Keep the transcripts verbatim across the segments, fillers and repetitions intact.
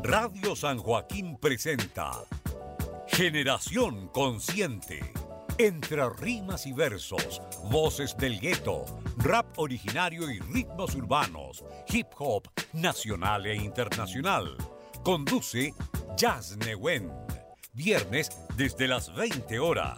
Radio San Joaquín presenta Generación Consciente. Entre rimas y versos, voces del gueto, rap originario y ritmos urbanos, hip hop nacional e internacional. Conduce Jazz Newen. Viernes desde las veinte horas.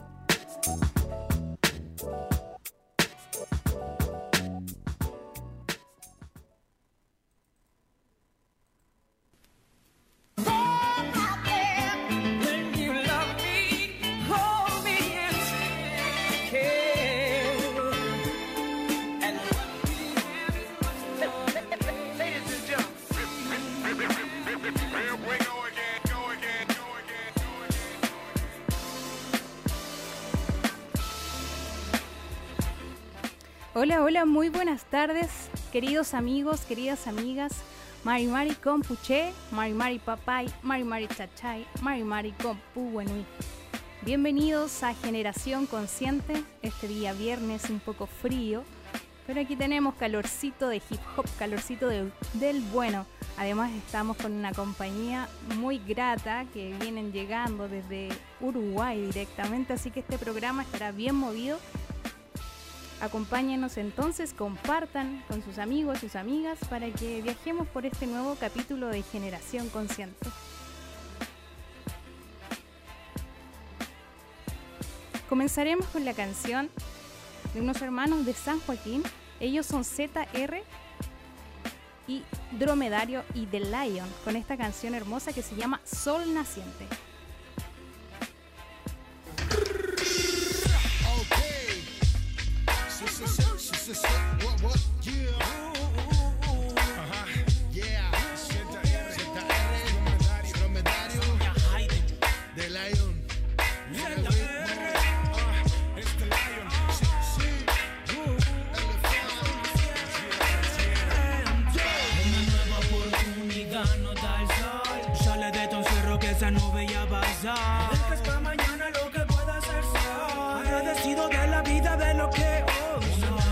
Hola, hola, muy buenas tardes, queridos amigos, queridas amigas. Mari Mari con Puché, Mari Mari Papay, Mari Mari Chachay, Mari Mari con Puwenui. Bienvenidos a Generación Consciente, este día viernes un poco frío, pero aquí tenemos calorcito de hip hop, calorcito de, del bueno. Además estamos con una compañía muy grata que vienen llegando desde Uruguay directamente, así que este programa estará bien movido. Acompáñenos entonces, compartan con sus amigos, sus amigas, para que viajemos por este nuevo capítulo de Generación Consciente. Comenzaremos con la canción de unos hermanos de San Joaquín. Ellos son Z R y Dromedario y The Lion, con esta canción hermosa que se llama Sol Naciente. What, what, yeah. Ajá, yeah. Z R, Z R, Dromedario, The Lion. Z R, es The Lion. Sí, sí. Una nueva oportunidad nos da el sol. Sale de tu cerro que esa nube ya pasa. Dejas pa' mañana lo que pueda hacerse hoy. Agradecido de la vida, de lo que hoy.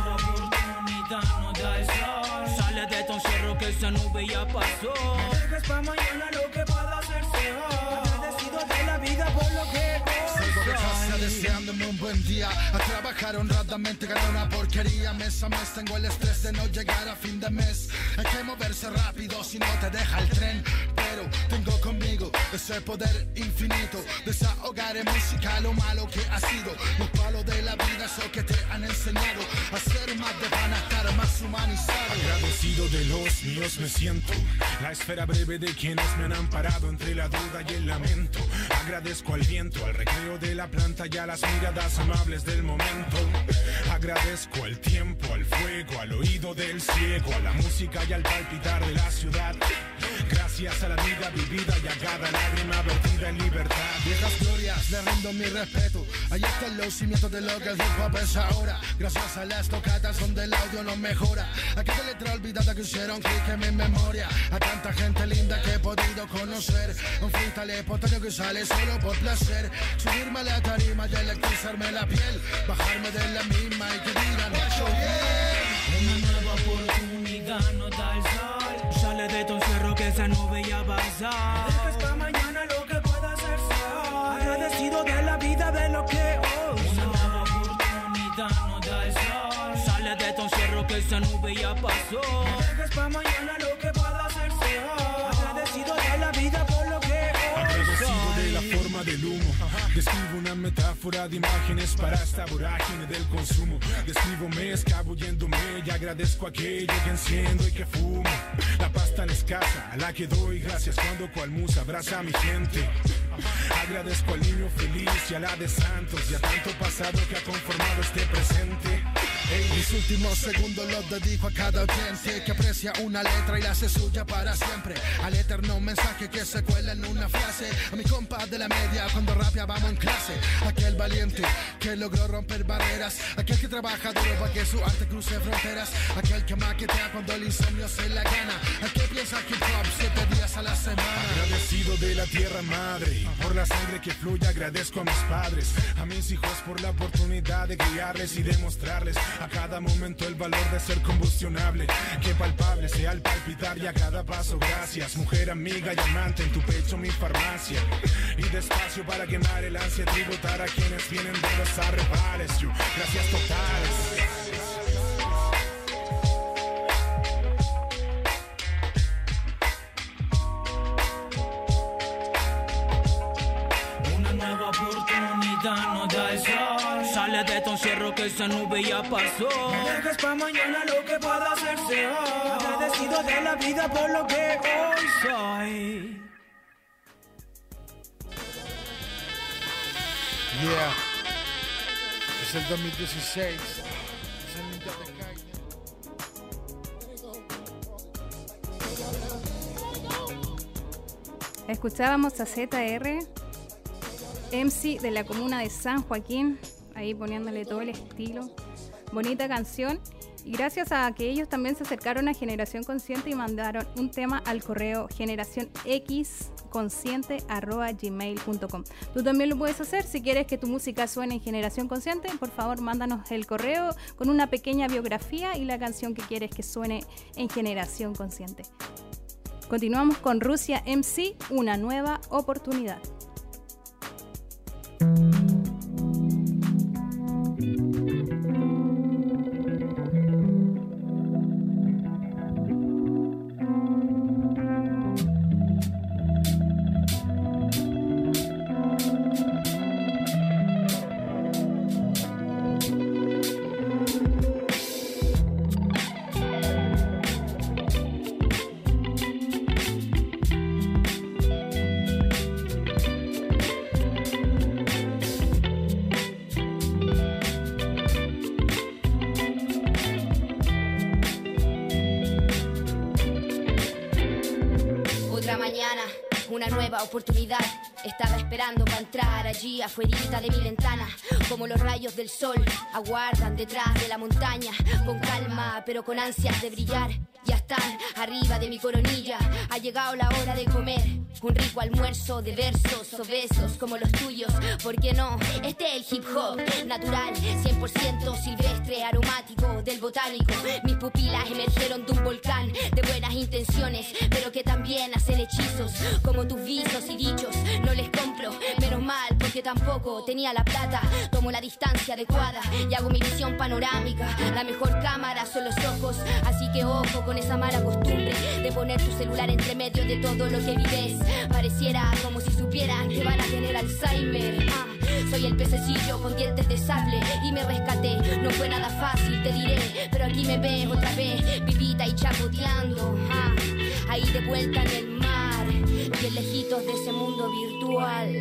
No da el sol. Sale de tu cerro que esa nube ya pasó. Dejas pa' mañana lo que pueda hacerse hoy. Agradecido de la vida por lo que hoy. Salgo de casa deseándome un buen día. A trabajar honradamente, ganar una porquería. Mes a mes tengo el estrés de no llegar a fin de mes. Hay que moverse rápido si no te deja el tren. Pero tengo conmigo ese poder infinito. Desahogar en música lo malo que ha sido. Los palos de la vida, eso que te han enseñado a ser más de pana, estar más humanizado. Agradecido de los míos me siento. La esfera breve de quienes me han amparado entre la duda y el lamento. Agradezco al viento, al recreo de la planta y a las miradas amables del momento. Agradezco al tiempo, al fuego, al oído del ciego, a la música y al palpitar de la ciudad. Gracias a la vida vivida y a cada lágrima vertida en libertad. Viejas glorias, le rindo mi respeto. Ahí están los cimientos de lo que el hip hop es ahora. Gracias a las tocatas donde el audio no mejora. Aquella letra olvidada que hicieron clic en mi memoria. A tanta gente linda que he podido conocer. Un freestyle espontáneo que sale solo por placer. Subirme a la tarima y electrizarme la piel. Bajarme de la misma y que digan hecho bien. Una nueva oportunidad nos da el sol. Sale de tu cerro que esa nube ya pasa. Dejas pa' mañana lo que pueda hacerse hoy. Agradecido de la vida, de lo que hoy. Una nueva oportunidad nos da el sol. Sale de tu cerro que esa nube ya pasó. Dejas pa' mañana lo que pueda hacerse hoy. Agradecido de la vida por lo que hoy. Agradecido de la forma del humo. Describo una metáfora de imágenes para esta vorágine del consumo. Describo me escabulléndome y agradezco aquello que enciendo y que fumo. La paz tan escasa a la que doy gracias cuando cual musa abraza a mi gente. Agradezco al niño feliz y a la de Santos y a tanto pasado que ha conformado este presente. Hey, mis últimos segundos los dedico a cada oyente que aprecia una letra y la hace suya para siempre. Al eterno mensaje que se cuela en una frase. A mi compa de la media cuando rapeábamos en clase. Aquel valiente que logró romper barreras. Aquel que trabaja duro para que su arte cruce fronteras. Aquel que maquetea cuando el insomnio se la gana. Aquel que piensa hip hop siete días a la semana. Agradecido de la tierra madre y por la sangre que fluye agradezco a mis padres. A mis hijos por la oportunidad de criarles y demostrarles A cada momento el valor de ser combustionable, que palpable sea al palpitar y a cada paso. Gracias, mujer amiga y amante, en tu pecho mi farmacia. Y despacio para quemar el ansia, tributar a quienes vienen de los arrebales. Yo, gracias totales. No da el sol, sale de tu encierro que esa nube ya pasó. No dejes pa' mañana lo que pueda hacerse hoy. Agradecido de la vida por lo que hoy soy. Yeah, es el dos mil dieciséis, es el Ninja de Calle. Escuchábamos a Z R, M C de la comuna de San Joaquín, ahí poniéndole todo el estilo. Bonita canción. Y gracias a que ellos también se acercaron a Generación Consciente y mandaron un tema al correo generación x consciente arroba gmail punto com. Tú también lo puedes hacer. Si quieres que tu música suene en Generación Consciente, por favor mándanos el correo con una pequeña biografía y la canción que quieres que suene en Generación Consciente. Continuamos con Rusia M C, una nueva oportunidad. Una nueva oportunidad, estaba esperando para entrar allí afuerita de mi ventana. Como los rayos del sol aguardan detrás de la montaña, con calma pero con ansias de brillar. Ya están arriba de mi coronilla, ha llegado la hora de comer un rico almuerzo de versos obesos como los tuyos. ¿Por qué no? Este es el hip hop natural, cien por ciento silvestre, aromático del botánico. Mis pupilas emergieron de un volcán de buenas intenciones, pero que también hacen hechizos como tus visos y dichos. No les compro, menos mal, porque tampoco tenía la plata. Tomo la distancia adecuada y hago mi visión panorámica. La mejor cámara son los ojos, así que ojo con esa mala costumbre de poner tu celular entre medio de todo lo que vives. Pareciera como si supieran que van a tener Alzheimer. Ah, soy el pececillo con dientes de sable y me rescaté. No fue nada fácil, te diré, pero aquí me ves otra vez, vivita y chapoteando. Ah, ahí de vuelta en el mar, bien lejitos de ese mundo virtual.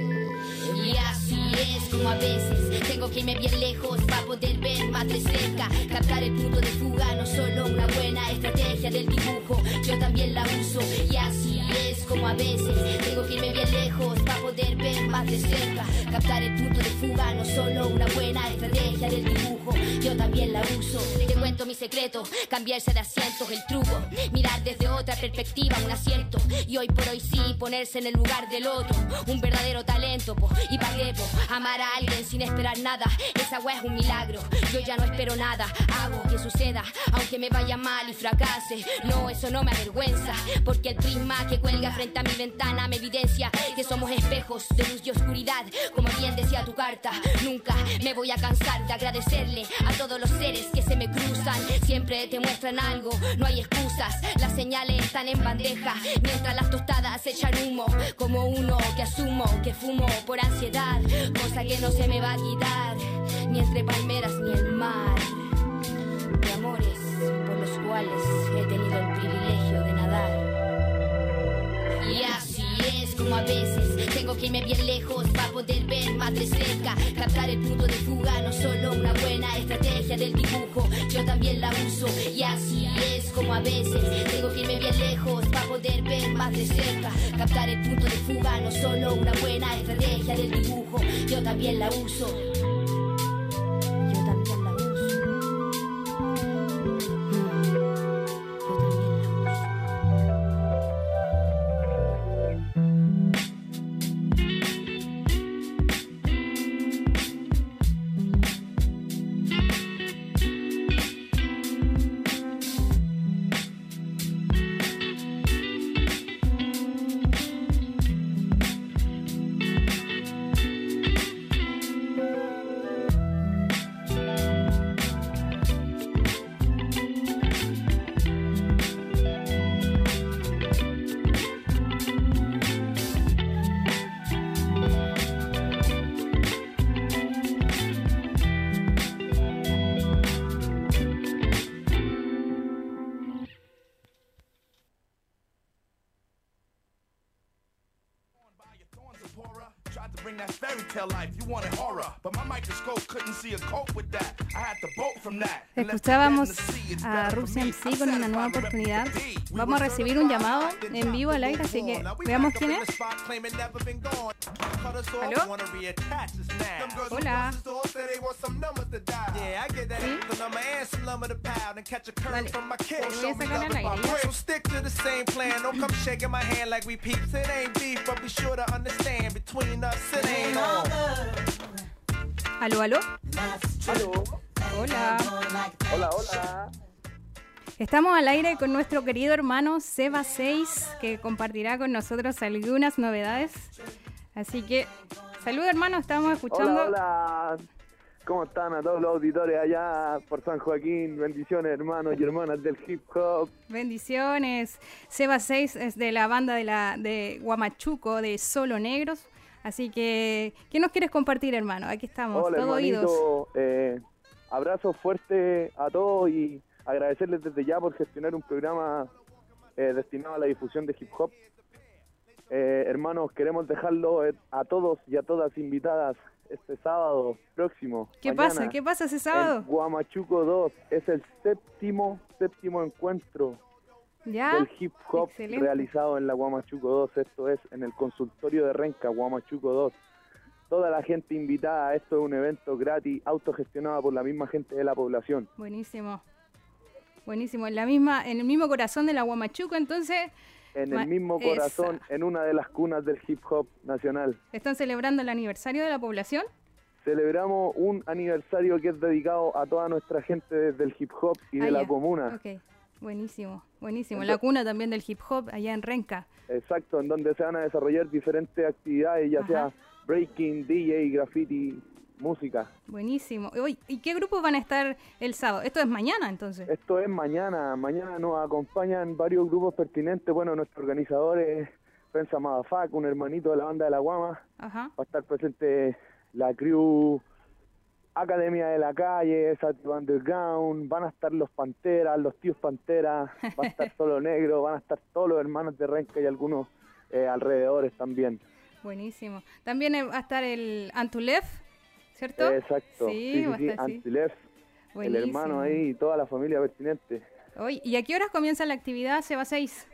Y así es como a veces tengo que irme bien lejos para poder ver más de cerca. Captar el punto de fuga, no solo una buena estrategia del dibujo, yo también la uso. Y así es como a veces tengo que irme bien lejos para poder ver más de cerca. Captar el punto de fuga, no solo una buena estrategia del dibujo, yo también la uso. Te cuento mi secreto, cambiarse de asientos el truco, mirar desde otra perspectiva un acierto. Y hoy por hoy sí, ponerse en el lugar del otro, un verdadero talento, po. Y pagué, po, amar a alguien sin esperar nada, esa weá es un milagro. Yo ya no espero nada, hago que suceda, aunque me vaya mal y fracase. No, eso no me avergüenza, porque el prisma que cuelga frente a mi ventana me evidencia que somos espejos de luz y oscuridad, como bien decía tu carta. Nunca me voy a cansar de agradecerle a todos los seres que se me cruzan, siempre te muestran algo, no hay excusas, las señales están en bandeja, mientras las tostadas echan humo, como uno que asumo que fumo por ansiedad, cosa que no se me va a quitar, ni entre palmeras ni el mar, de amores por los cuales he tenido el privilegio de nadar. Y así es como a veces tengo que irme bien lejos para poder ver más de cerca. Captar el punto de fuga, no solo una buena estrategia del dibujo, yo también la uso. Y así es como a veces tengo que irme bien lejos para poder ver más de cerca. Captar el punto de fuga, no solo una buena estrategia del dibujo, yo también la uso. Yo también la uso. bring that fairy tale life. You wanted horror, but my microscope couldn't see a cope with that. I had to bolt from that. Escuchábamos a Rusia M C con una nueva oportunidad. Vamos a recibir un llamado en vivo al aire, así que veamos quién es. ¿Aló? Hola. ¿Sí? Voy a sacar al aire, ¿ya? ¿Aló, aló? Aló. Hola. Hola, hola. Estamos al aire con nuestro querido hermano Seba seis, que compartirá con nosotros algunas novedades. Así que, salud hermano, estamos escuchando. Hola, hola. ¿Cómo están a todos los auditores allá por San Joaquín? Bendiciones, hermanos y hermanas del hip hop. Bendiciones. Seba seis es de la banda de, la, de Huamachuco, de Solo Negros. Así que, ¿qué nos quieres compartir, hermano? Aquí estamos, Hola, todo hermanito, oídos. Eh, abrazo fuerte a todos y agradecerles desde ya por gestionar un programa eh, destinado a la difusión de hip hop. Eh, hermanos, queremos dejarlo eh, a todos y a todas invitadas este sábado próximo. ¿Qué mañana, pasa? ¿Qué pasa ese sábado? En Huamachuco dos es el séptimo, séptimo encuentro ¿Ya? del hip hop Excelente. realizado en la Huamachuco dos. Esto es en el consultorio de Renca, Huamachuco dos. Toda la gente invitada. Esto es un evento gratis, autogestionado por la misma gente de la población. Buenísimo. Buenísimo. En la misma, en el mismo corazón de la Huamachuco, entonces. En Ma- el mismo corazón, esa. en una de las cunas del hip hop nacional. ¿Están celebrando el aniversario de la población? Celebramos un aniversario que es dedicado a toda nuestra gente desde el hip hop y de Ah, la ya. comuna. Ok. Buenísimo. Buenísimo. Entonces- La cuna también del hip hop allá en Renca. Exacto, en donde se van a desarrollar diferentes actividades, ya Ajá. sea breaking, D J, graffiti, música. Buenísimo. Uy, ¿y qué grupos van a estar el sábado? Esto es mañana, entonces. Esto es mañana, mañana nos acompañan varios grupos pertinentes. Bueno, nuestro organizador es Pensa Madafac, un hermanito de la banda de La Guama. Ajá. Va a estar presente la crew Academia de la Calle, Sativa Underground, van a estar los Panteras, los tíos Panteras, va a estar Solo Negro, van a estar todos los hermanos de Renca y algunos eh, alrededores también. Buenísimo. También eh, va a estar el Antulef, ¿cierto? Exacto, Sí, sí, va a sí, sí, estar, sí. Antilef, el Buenísimo. hermano ahí y toda la familia pertinente. Oye, ¿y a qué horas comienza la actividad, Seba seis?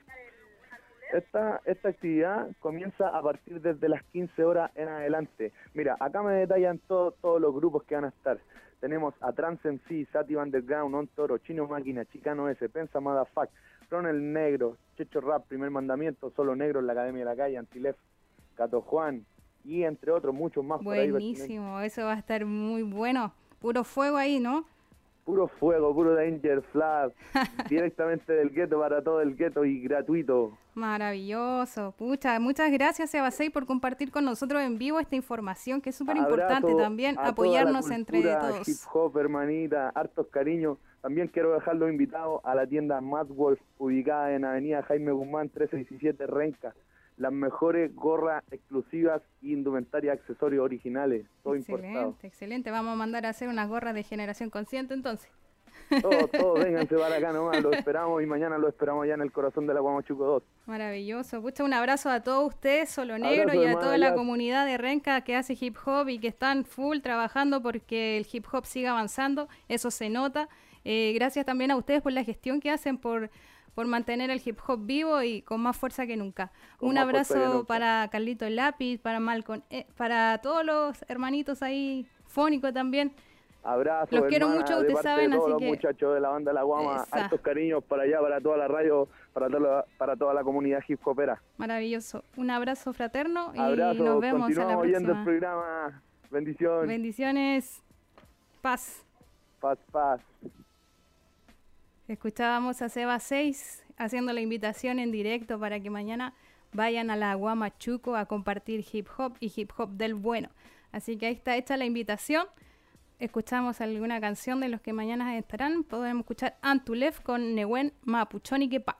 Esta, esta actividad comienza a partir desde las quince horas en adelante. Mira, acá me detallan todo, todos los grupos que van a estar. Tenemos a Trance M C, Sativa Underground, On Toro, Chino Máquina, Chicano S, Pensa Madafac, Ron el Negro, Checho Rap, Primer Mandamiento, Solo Negro en la Academia de la Calle, Antilef, Cato Juan y entre otros muchos más por ahí. Buenísimo, eso va a estar muy bueno. Puro fuego ahí, ¿no? Puro fuego, puro Danger Flag, directamente del gueto para todo el gueto y gratuito. Maravilloso. Pucha, muchas gracias, Seba seis, por compartir con nosotros en vivo esta información, que es súper importante Abrazo también, a toda apoyarnos la entre cultura todos. hip hop, hermanita, hartos cariños. También quiero dejarlos invitados a la tienda Mad Wolf, ubicada en Avenida Jaime Guzmán, trescientos diecisiete, Renca. Las mejores gorras exclusivas y indumentaria accesorios originales, todo importado. Excelente, excelente. Vamos a mandar a hacer unas gorras de Generación Consciente entonces. Todos, todos, vénganse para acá nomás, lo esperamos y mañana lo esperamos allá en el corazón de la Huamachuco dos. Maravilloso. Pucha, un abrazo a todos ustedes, Solo Negro, Abrazo, y a hermana, toda la ya. comunidad de Renca que hace hip hop y que están full trabajando porque el hip hop siga avanzando. Eso se nota. Eh, gracias también a ustedes por la gestión que hacen, por, por mantener el hip hop vivo y con más fuerza que nunca. Con Un más fuerza que abrazo nunca. para Carlito Lápiz, para Malcolm, eh, para todos los hermanitos ahí, Fónico también. Abrazo, Los quiero hermana, mucho, de ustedes parte saben, de todos así los que- muchachos de la banda La Guama, Esa. hartos cariños para allá, para toda la radio, para toda, para toda la comunidad hip hopera. Maravilloso. Un abrazo fraterno y Abrazo, nos vemos a la continuamos oyendo el próxima. programa. Bendición, Bendiciones. Paz. paz, paz. Escuchábamos a Seba seis haciendo la invitación en directo para que mañana vayan a la Huamachuco a compartir hip hop y hip hop del bueno. Así que ahí está hecha la invitación. Escuchamos alguna canción de los que mañana estarán. Podemos escuchar Antulef con Nehuen Mapuchón y Kepa.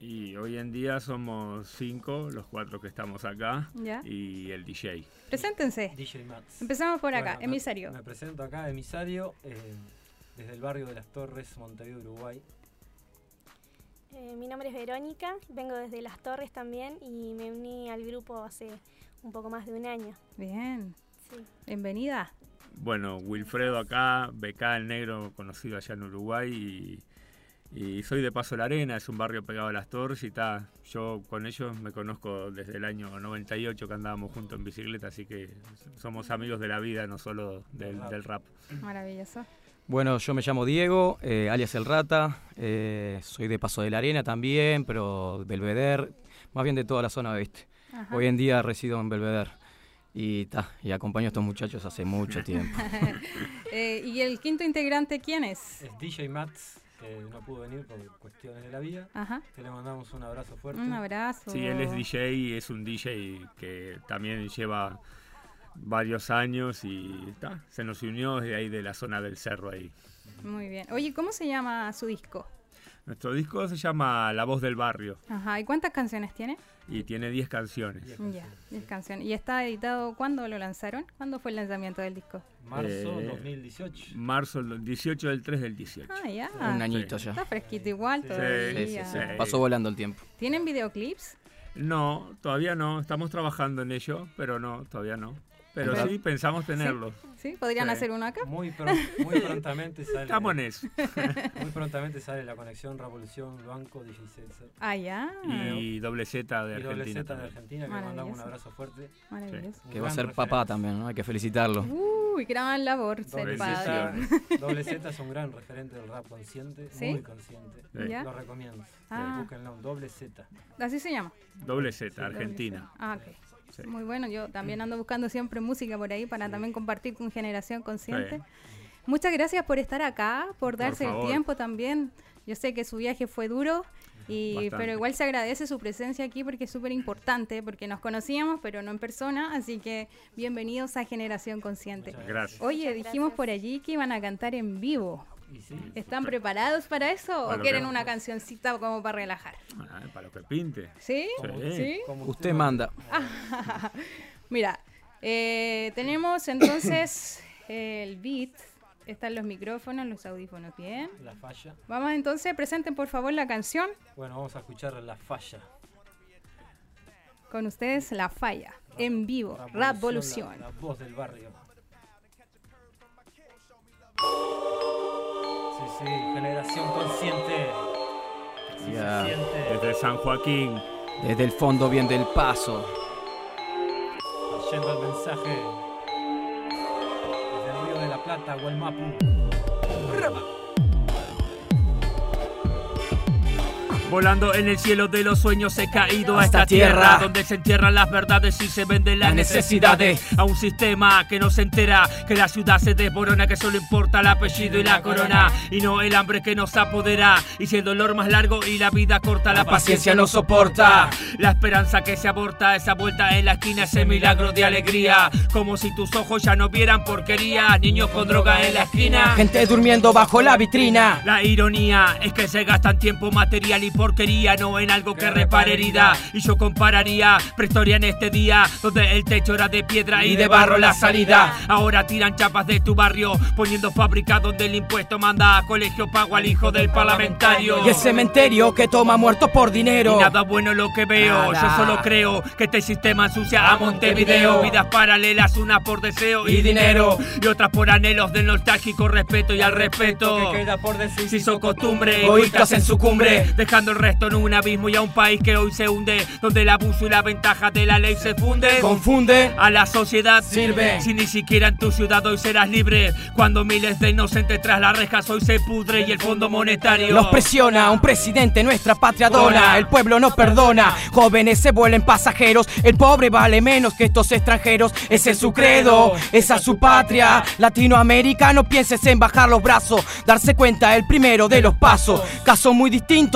Y hoy en día somos cinco, los cuatro que estamos acá, ¿Ya? Y el D J. Preséntense. D J Mats. Empezamos por acá, Bueno, Emisario. Me, me presento acá, Emisario, eh, desde el barrio de Las Torres, Montevideo, Uruguay. Eh, mi nombre es Verónica, vengo desde Las Torres también y me uní al grupo hace un poco más de un año. Bien. Sí. Bienvenida. Bueno, Wilfredo acá, B K el Negro, conocido allá en Uruguay, y, y soy de Paso de la Arena, es un barrio pegado a Las Torres, y ta, yo con ellos me conozco desde el año noventa y ocho que andábamos juntos en bicicleta, así que somos amigos de la vida, no solo del, del rap. Maravilloso. Bueno, yo me llamo Diego, eh, alias El Rata, eh, soy de Paso de la Arena también, pero Belvedere, más bien de toda la zona oeste. Ajá. Hoy en día resido en Belvedere y, ta, y acompaño a estos muchachos hace mucho tiempo. eh, ¿Y el quinto integrante quién es? Es D J Mats, que no pudo venir por cuestiones de la vida. Ajá. Que le mandamos un abrazo fuerte. Un abrazo. Sí, él es D J y es un D J que también lleva varios años y ta, se nos unió de ahí de la zona del cerro ahí. Muy bien. Oye, ¿cómo se llama su disco? Nuestro disco se llama La Voz del Barrio. Ajá, ¿y cuántas canciones tiene? Y tiene diez canciones. Ya, diez canciones. ¿Y está editado cuándo lo lanzaron? ¿Cuándo fue el lanzamiento del disco? Marzo Eh, dos mil dieciocho. Marzo del dieciocho del tres del dieciocho. Ah, ya. Un añito ya. Está fresquito igual Sí, todavía. Sí, sí, sí. Pasó volando el tiempo. ¿Tienen videoclips? No, todavía no. Estamos trabajando en ello, pero no, todavía no. Pero Pero- sí, pensamos tenerlos. ¿Sí? ¿Podrían Sí. hacer uno acá? Muy, pron- muy prontamente sale. Estamos en eso. Muy prontamente sale la conexión Revolución Blanco D J Celser. Ah, ya. Y doble Z de Y doble Argentina. Z de también. Argentina, que le mandamos un Maravilloso. abrazo fuerte. Maravilloso. Un Que va a gran ser referente. papá también, ¿no? Hay que felicitarlo. Uy, gran labor ser Doble padre. Z, Doble Z es un gran referente del rap consciente, ¿Sí? muy consciente. Sí. ¿Ya? Lo recomiendo. Ah. Búsquenlo, Doble Z. Así se llama. Doble Z, Sí, Argentina. Ah, ok. Sí. Muy bueno, yo también ando buscando siempre música por ahí para también compartir con Generación Consciente. Sí. Muchas gracias por estar acá, por darse el favor. tiempo también. Yo sé que su viaje fue duro, y Bastante. pero igual se agradece su presencia aquí porque es súper importante, porque nos conocíamos, pero no en persona, así que bienvenidos a Generación Consciente. Gracias. Oye, Muchas dijimos gracias. por allí que iban a cantar en vivo. Y sí, ¿Están preparados para eso Para o lo quieren que- una cancioncita como para relajar? Ah, para lo que pinte. ¿Sí? Sí. ¿Sí? como Usted manda. Mira, eh, tenemos entonces el beat, están los micrófonos, los audífonos, bien. La falla. Vamos entonces, presenten por favor la canción. Bueno, vamos a escuchar La Falla. Con ustedes La Falla, en vivo, Rapvolución. La, la voz del barrio. Sí, sí, Generación Consciente. Así Ya. se siente. Desde San Joaquín. Desde el fondo bien del Paso. Yendo el mensaje desde el Río de la Plata, Huelmapu. Volando en el cielo de los sueños he caído a esta tierra, donde se entierran las verdades y se venden las necesidades a un sistema que no se entera que la ciudad se desborona, que solo importa el apellido y la corona y no el hambre que nos apodera, y si el dolor más largo y la vida corta, la paciencia no soporta, la esperanza que se aborta, esa vuelta en la esquina, ese milagro de alegría, como si tus ojos ya no vieran porquería, niños con droga en la esquina, Gente durmiendo bajo la vitrina. la ironía es que se gastan tiempo, material y porquería, no en algo que repare herida. Y yo compararía prehistoria en este día, donde el techo era de piedra y de barro la salida. Ahora tiran chapas de tu barrio, poniendo fábrica donde el impuesto manda a colegio pago al hijo del parlamentario. Y el cementerio que toma muertos por dinero. Y nada bueno lo que veo, Nada. yo solo creo que este sistema ensucia a Montevideo. Vidas paralelas, unas por deseo y, Y dinero. y otras por anhelos del nostálgico respeto y al respeto Que queda por decir. se hizo costumbre, Egoístas en su cumbre. dejando el resto en un abismo y a un país que hoy se hunde, donde el abuso y la ventaja de la ley se funden. Confunde. A la sociedad Sirve. Si ni siquiera en tu ciudad hoy serás libre, cuando miles de inocentes tras las rejas hoy se pudre y el fondo monetario Nos presiona un presidente, nuestra patria dona. El pueblo no perdona. Jóvenes se vuelven pasajeros. El pobre vale menos que estos extranjeros. Ese es su credo, esa es su patria. Latinoamérica, no pienses en bajar los brazos. Darse cuenta el primero de los pasos. Casos muy distintos en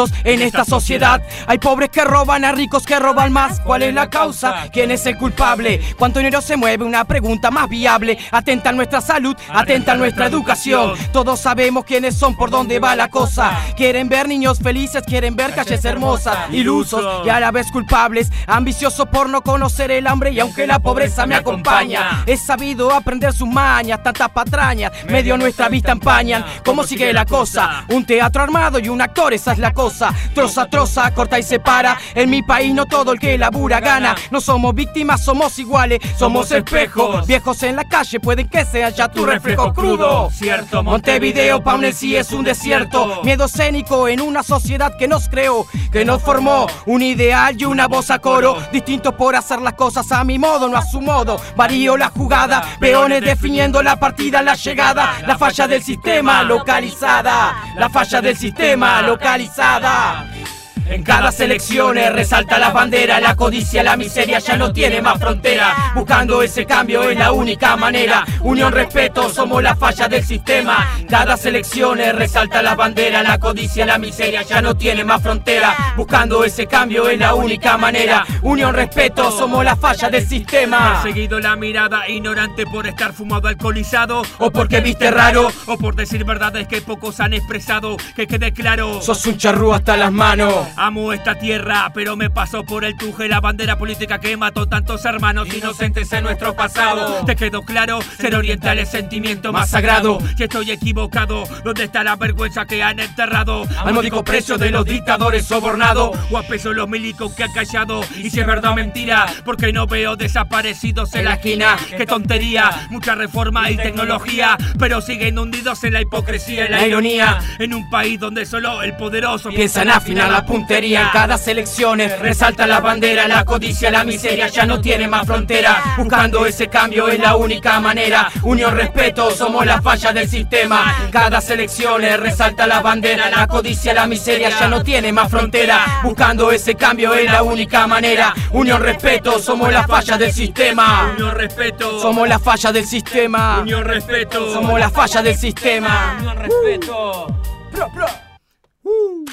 esta sociedad. Hay pobres que roban, a ricos que roban más. ¿Cuál es la causa? ¿Quién es el culpable? ¿Cuánto dinero se mueve? Una pregunta más viable. Atenta a nuestra salud, atenta a nuestra educación. Todos sabemos quiénes son, por dónde va la cosa. Quieren ver niños felices, quieren ver calles hermosas. Ilusos y a la vez culpables, ambiciosos por no conocer el hambre. Y aunque la pobreza me acompaña, he sabido aprender sus mañas. Tantas patrañas, medio nuestra vista empañan. ¿Cómo sigue la cosa? Un teatro armado y un actor, esa es la cosa. Troza, troza, corta y separa. En mi país no todo el que labura gana. No somos víctimas, somos iguales, somos espejos. Viejos en la calle, pueden que sea ya tu reflejo crudo. Cierto, Montevideo pa' un sí es un desierto. Miedo escénico en una sociedad que nos creó, que nos formó un ideal y una voz a coro. Distintos por hacer las cosas a mi modo, no a su modo. Varío la jugada, peones definiendo la partida, la llegada. La falla del sistema localizada, la falla del sistema localizada. En cada selección resalta la bandera, la codicia, la miseria ya no tiene más frontera. Buscando ese cambio es la única manera. Unión, respeto, somos la falla del sistema. Cada selección resalta la bandera, la codicia, la miseria ya no tiene más frontera. Buscando ese cambio es la única manera. Unión, respeto, somos la falla del sistema. He seguido la mirada ignorante por estar fumado, alcoholizado, o porque viste raro, o por decir verdades que pocos han expresado. Que quede claro, sos un charrúa hasta las manos. Amo esta tierra, pero me pasó por el tuje la bandera política que mató tantos hermanos inocentes en nuestro pasado. Te quedó claro, ser oriental es sentimiento más sagrado. Si estoy equivocado, ¿dónde está la vergüenza que han enterrado? Al módico precio de los dictadores sobornados, o a peso los milicos que han callado. Y si es verdad o mentira, porque no veo desaparecidos en la esquina. Qué tontería, mucha reforma y tecnología, pero siguen hundidos en la hipocresía y la ironía. En un país donde solo el poderoso piensa en afinar la punta. En cada selección resalta la bandera, la codicia, la miseria ya no tiene más frontera. Buscando ese cambio es la única manera. Unión, respeto, somos la falla del sistema. Cada selección resalta la bandera, la codicia, la miseria ya no tiene más frontera. Buscando ese cambio es la única manera. Unión, respeto, somos la falla del sistema. Unión, respeto, somos la falla del sistema. Unión, respeto, somos la falla del sistema. Unión, respeto. Uh. Pro, pro. Uh.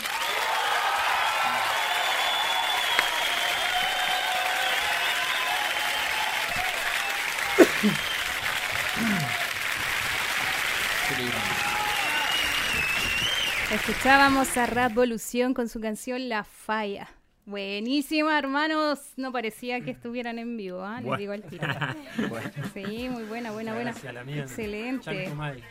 Escuchábamos a Revolución con su canción La Falla. Buenísima, hermanos. No parecía que estuvieran en vivo, ¿eh? Les digo al tiro. Bueno. Sí, muy buena, buena, buena. Excelente.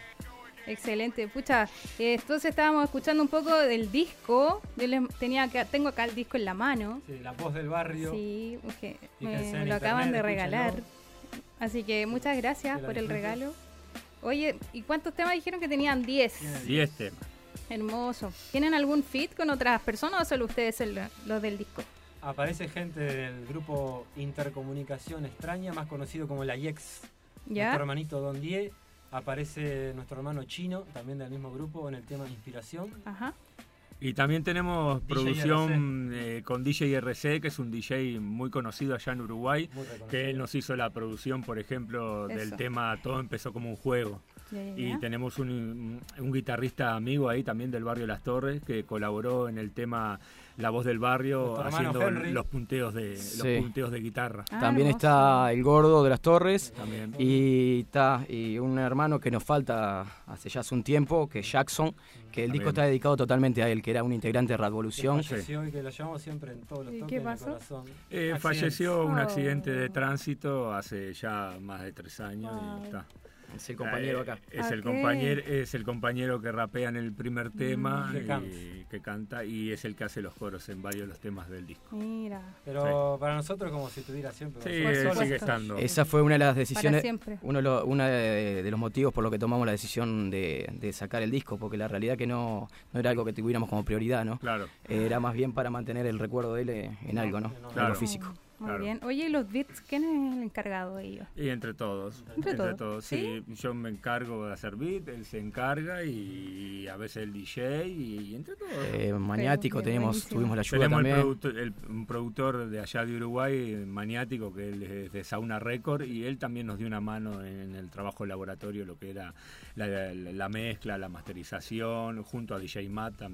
Excelente. Pucha, eh, entonces estábamos escuchando un poco del disco. Yo les tenía acá, tengo acá el disco en la mano. Sí, La Voz del Barrio. Sí, okay. me, me lo acaban de regalar. Escúchalo. Así que muchas gracias por el regalo. Oye, ¿y cuántos temas dijeron que tenían? diez. diez temas. Hermoso. ¿Tienen algún feat con otras personas o solo ustedes el, los del disco? Aparece gente del grupo Intercomunicación Extraña, más conocido como la I E X. ¿Ya? Nuestro hermanito Don Die. Aparece nuestro hermano Chino, también del mismo grupo, en el tema Inspiración. Ajá. Y también tenemos D J producción eh, con D J R C, que es un D J muy conocido allá en Uruguay, que él nos hizo la producción, por ejemplo, Eso. del tema Todo empezó como un juego. Ya, ya, ya. Y tenemos un, un guitarrista amigo ahí también del barrio Las Torres, que colaboró en el tema La Voz del Barrio, haciendo Henry. los punteos de sí. los punteos de guitarra. Ah, también hermoso. Está el Gordo de Las Torres también. y está y un hermano que nos falta hace ya hace un tiempo, que es Jackson, que el también. disco está dedicado totalmente a él, que era un integrante de Revolución. Que falleció y que lo llevamos siempre en todos los toques ¿Qué pasó? en el corazón. Eh, falleció un accidente de tránsito hace ya más de tres años oh. y está. Es el compañero acá. Es okay. el compañero, es el compañero que rapea en el primer tema mm, y que canta y es el que hace los coros en varios de los temas del disco. Mira. Pero sí. para nosotros como si estuviera siempre. Sí, sigue estando. Esa fue una de las decisiones, uno de los, una de, de los motivos por los que tomamos la decisión de, de sacar el disco, porque la realidad que no, no era algo que tuviéramos como prioridad, ¿no? Claro. Era más bien para mantener el recuerdo de él en algo, ¿no? Claro. Algo físico. Muy claro. bien. Oye, ¿y los beats? ¿Quién es el encargado de ellos? Y entre todos. ¿Entre, entre todos? todos? Sí. sí. Yo me encargo de hacer beat, él se encarga y a veces el D J y, y entre todos. Eh, Maniático, okay, tenemos, buenísimo. tuvimos la ayuda tenemos también. El productor, el, un productor de allá de Uruguay, Maniático, que él es de Sauna Record y él también nos dio una mano en el trabajo laboratorio, lo que era la, la, la mezcla, la masterización, junto a D J Matt también.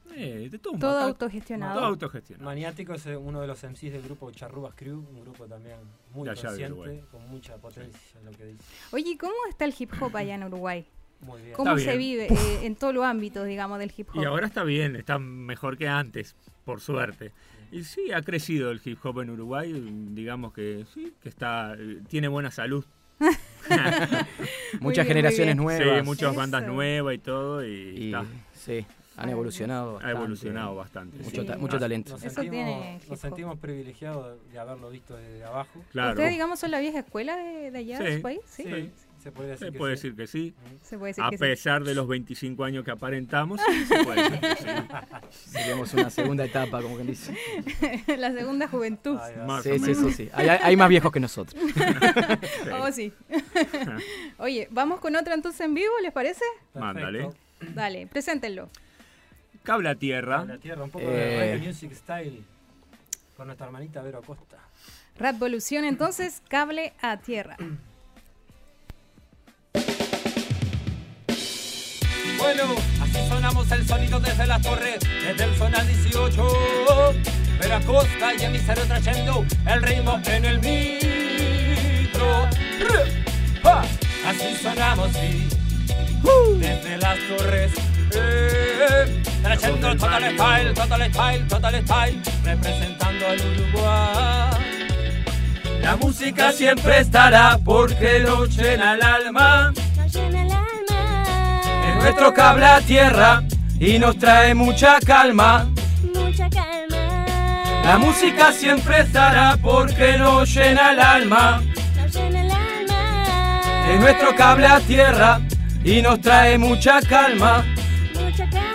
Eh, de todo, todo acá, autogestionado. Todo autogestionado. Maniático es uno de los M Cs del grupo Charrubas Crew, un grupo también muy consciente, con mucha potencia, sí. Lo que dice. Oye, ¿cómo está el hip hop allá en Uruguay? Muy bien. ¿Cómo está se bien. vive eh, en todos los ámbitos, digamos, del hip hop? Y ahora está bien, está mejor que antes, por suerte. Y sí, ha crecido el hip hop en Uruguay, digamos que sí, que está, tiene buena salud. Muchas bien, generaciones nuevas. Sí, muchas Eso. bandas nuevas y todo. Y, Y, está, sí, han evolucionado ha bastante. evolucionado bastante. Mucho, Sí. ta- mucho talento. Nos Eso sentimos, tiene hip nos hop. sentimos privilegiados de haberlo visto desde abajo. Claro. ¿Ustedes, digamos, son la vieja escuela de, de allá, Sí. de su país? Sí. Sí, se puede decir Se que puede sí. decir que sí. Se puede decir A que pesar de los veinticinco años que aparentamos, sí, se puede decir que sí. Seríamos una segunda etapa, como quien dice. sí. La segunda juventud. Ay, ay. Más Sí, o sí, menos. sí, sí. Hay, hay más viejos que nosotros. Oh, sí. Oye, vamos con otra entonces en vivo, ¿les parece? Perfecto. Mándale. Dale, preséntenlo. Cable a tierra. La tierra, un poco Eh. de reggae music style con nuestra hermanita Vero Acosta. Rap Evolución entonces, cable a tierra. Bueno, así sonamos el sonido desde las torres, desde el Zona dieciocho. Vero Acosta y emisario trayendo el ritmo en el micro. ¡Ja! Así sonamos, sí, desde las torres. Eh, trayendo total style, total style, total style, representando al Uruguay. La música siempre estará porque lo llena el alma. Nos llena el alma. Es nuestro cable a tierra y nos trae mucha calma. Mucha calma. La música siempre estará porque nos llena el alma. Nos llena el alma. Es nuestro cable a tierra y nos trae mucha calma. Mucha calma.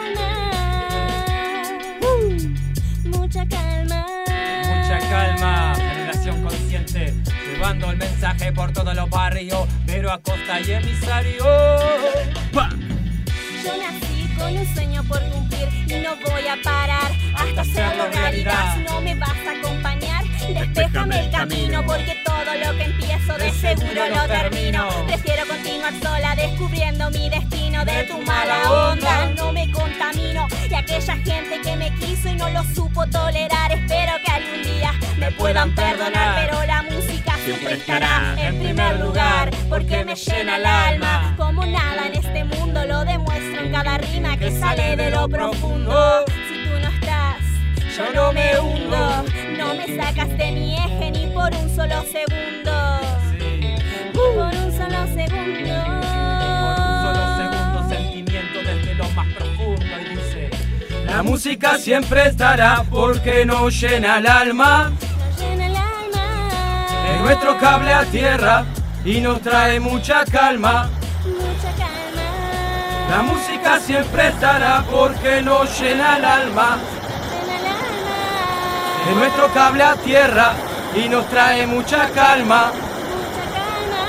Uh, mucha calma. Mucha calma, generación consciente, llevando el mensaje por todos los barrios. Vero Acosta y emisario. ¡Pa! Yo nací con un sueño por cumplir y no voy a parar hasta hacerlo realidad. Si no me vas a acompañar, despéjame el camino, porque todo lo que empiezo de seguro lo termino. Prefiero continuar sola descubriendo mi destino. De tu mala onda no me contamino, y aquella gente que me quiso y no lo supo tolerar, espero que algún día me puedan perdonar. Pero la música siempre estará en primer lugar, porque me llena el alma como nada en este mundo. Lo demuestro en cada rima que sale de lo profundo. Si tú no estás, yo no me hundo. No me sacas de mi eje ni por un solo segundo. Por un solo segundo. Solo segundo sentimiento desde lo más profundo y dice: la música siempre estará porque nos llena el alma. Nos llena el alma. Es nuestro cable a tierra y nos trae mucha calma. Mucha calma. La música siempre estará porque nos llena el alma. Llena el alma. Es nuestro cable a tierra y nos trae mucha calma. Mucha calma.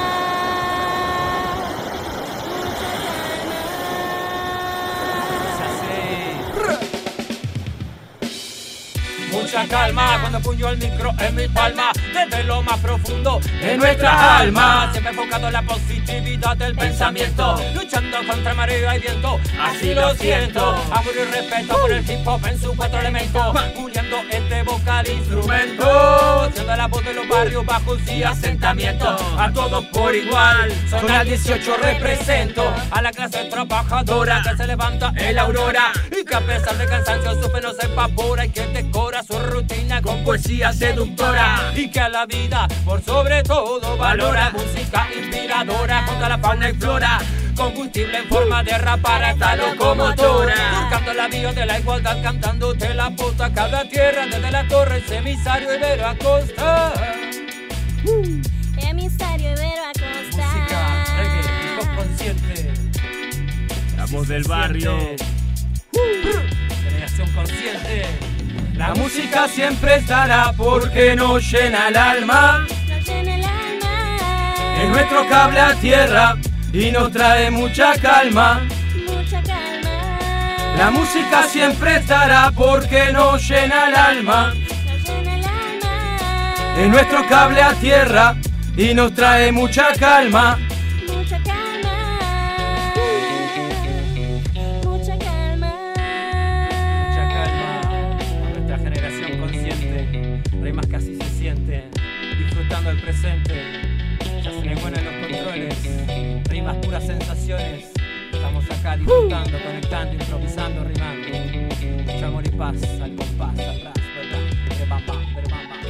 Mucha calma cuando puño el micro en mi palma, desde lo más profundo de nuestra alma. Siempre enfocado en la positividad del pensamiento, luchando contra marea y viento, así lo siento. Amor y respeto por el hip hop en sus cuatro elementos, puliendo este vocal instrumento, siendo la voz de los barrios bajos y asentamientos, a todos por igual. Zona dieciocho represento a la clase trabajadora que se levanta en la aurora y que a pesar de cansancio su fe no se evapora y que decora su rutina con poesía seductora, y que a la vida por sobre todo valora música inspiradora contra la fauna y flora, combustible en forma de rap para esta locomotora, buscando la vía de la igualdad, cantándote la puta cada tierra desde la torre, emisario y Vero Acosta. Emisario y Vero Acosta. Música, reggae, hip hop consciente, La voz del barrio. generación consciente. La música siempre estará porque nos llena el alma. Nos llena el alma. Es nuestro cable a tierra y nos trae mucha calma. Mucha calma. La música siempre estará porque nos llena el alma. Nos llena el alma. Es nuestro cable a tierra y nos trae mucha calma. Mucha calma. Mucha calma. el presente. Ya se me ponen los controles. Rimas, puras sensaciones. Estamos acá disfrutando, conectando, improvisando, rimando. Mucho amor y paz, al compás, al ras, verdad. Bere bam bam, bere bam bam.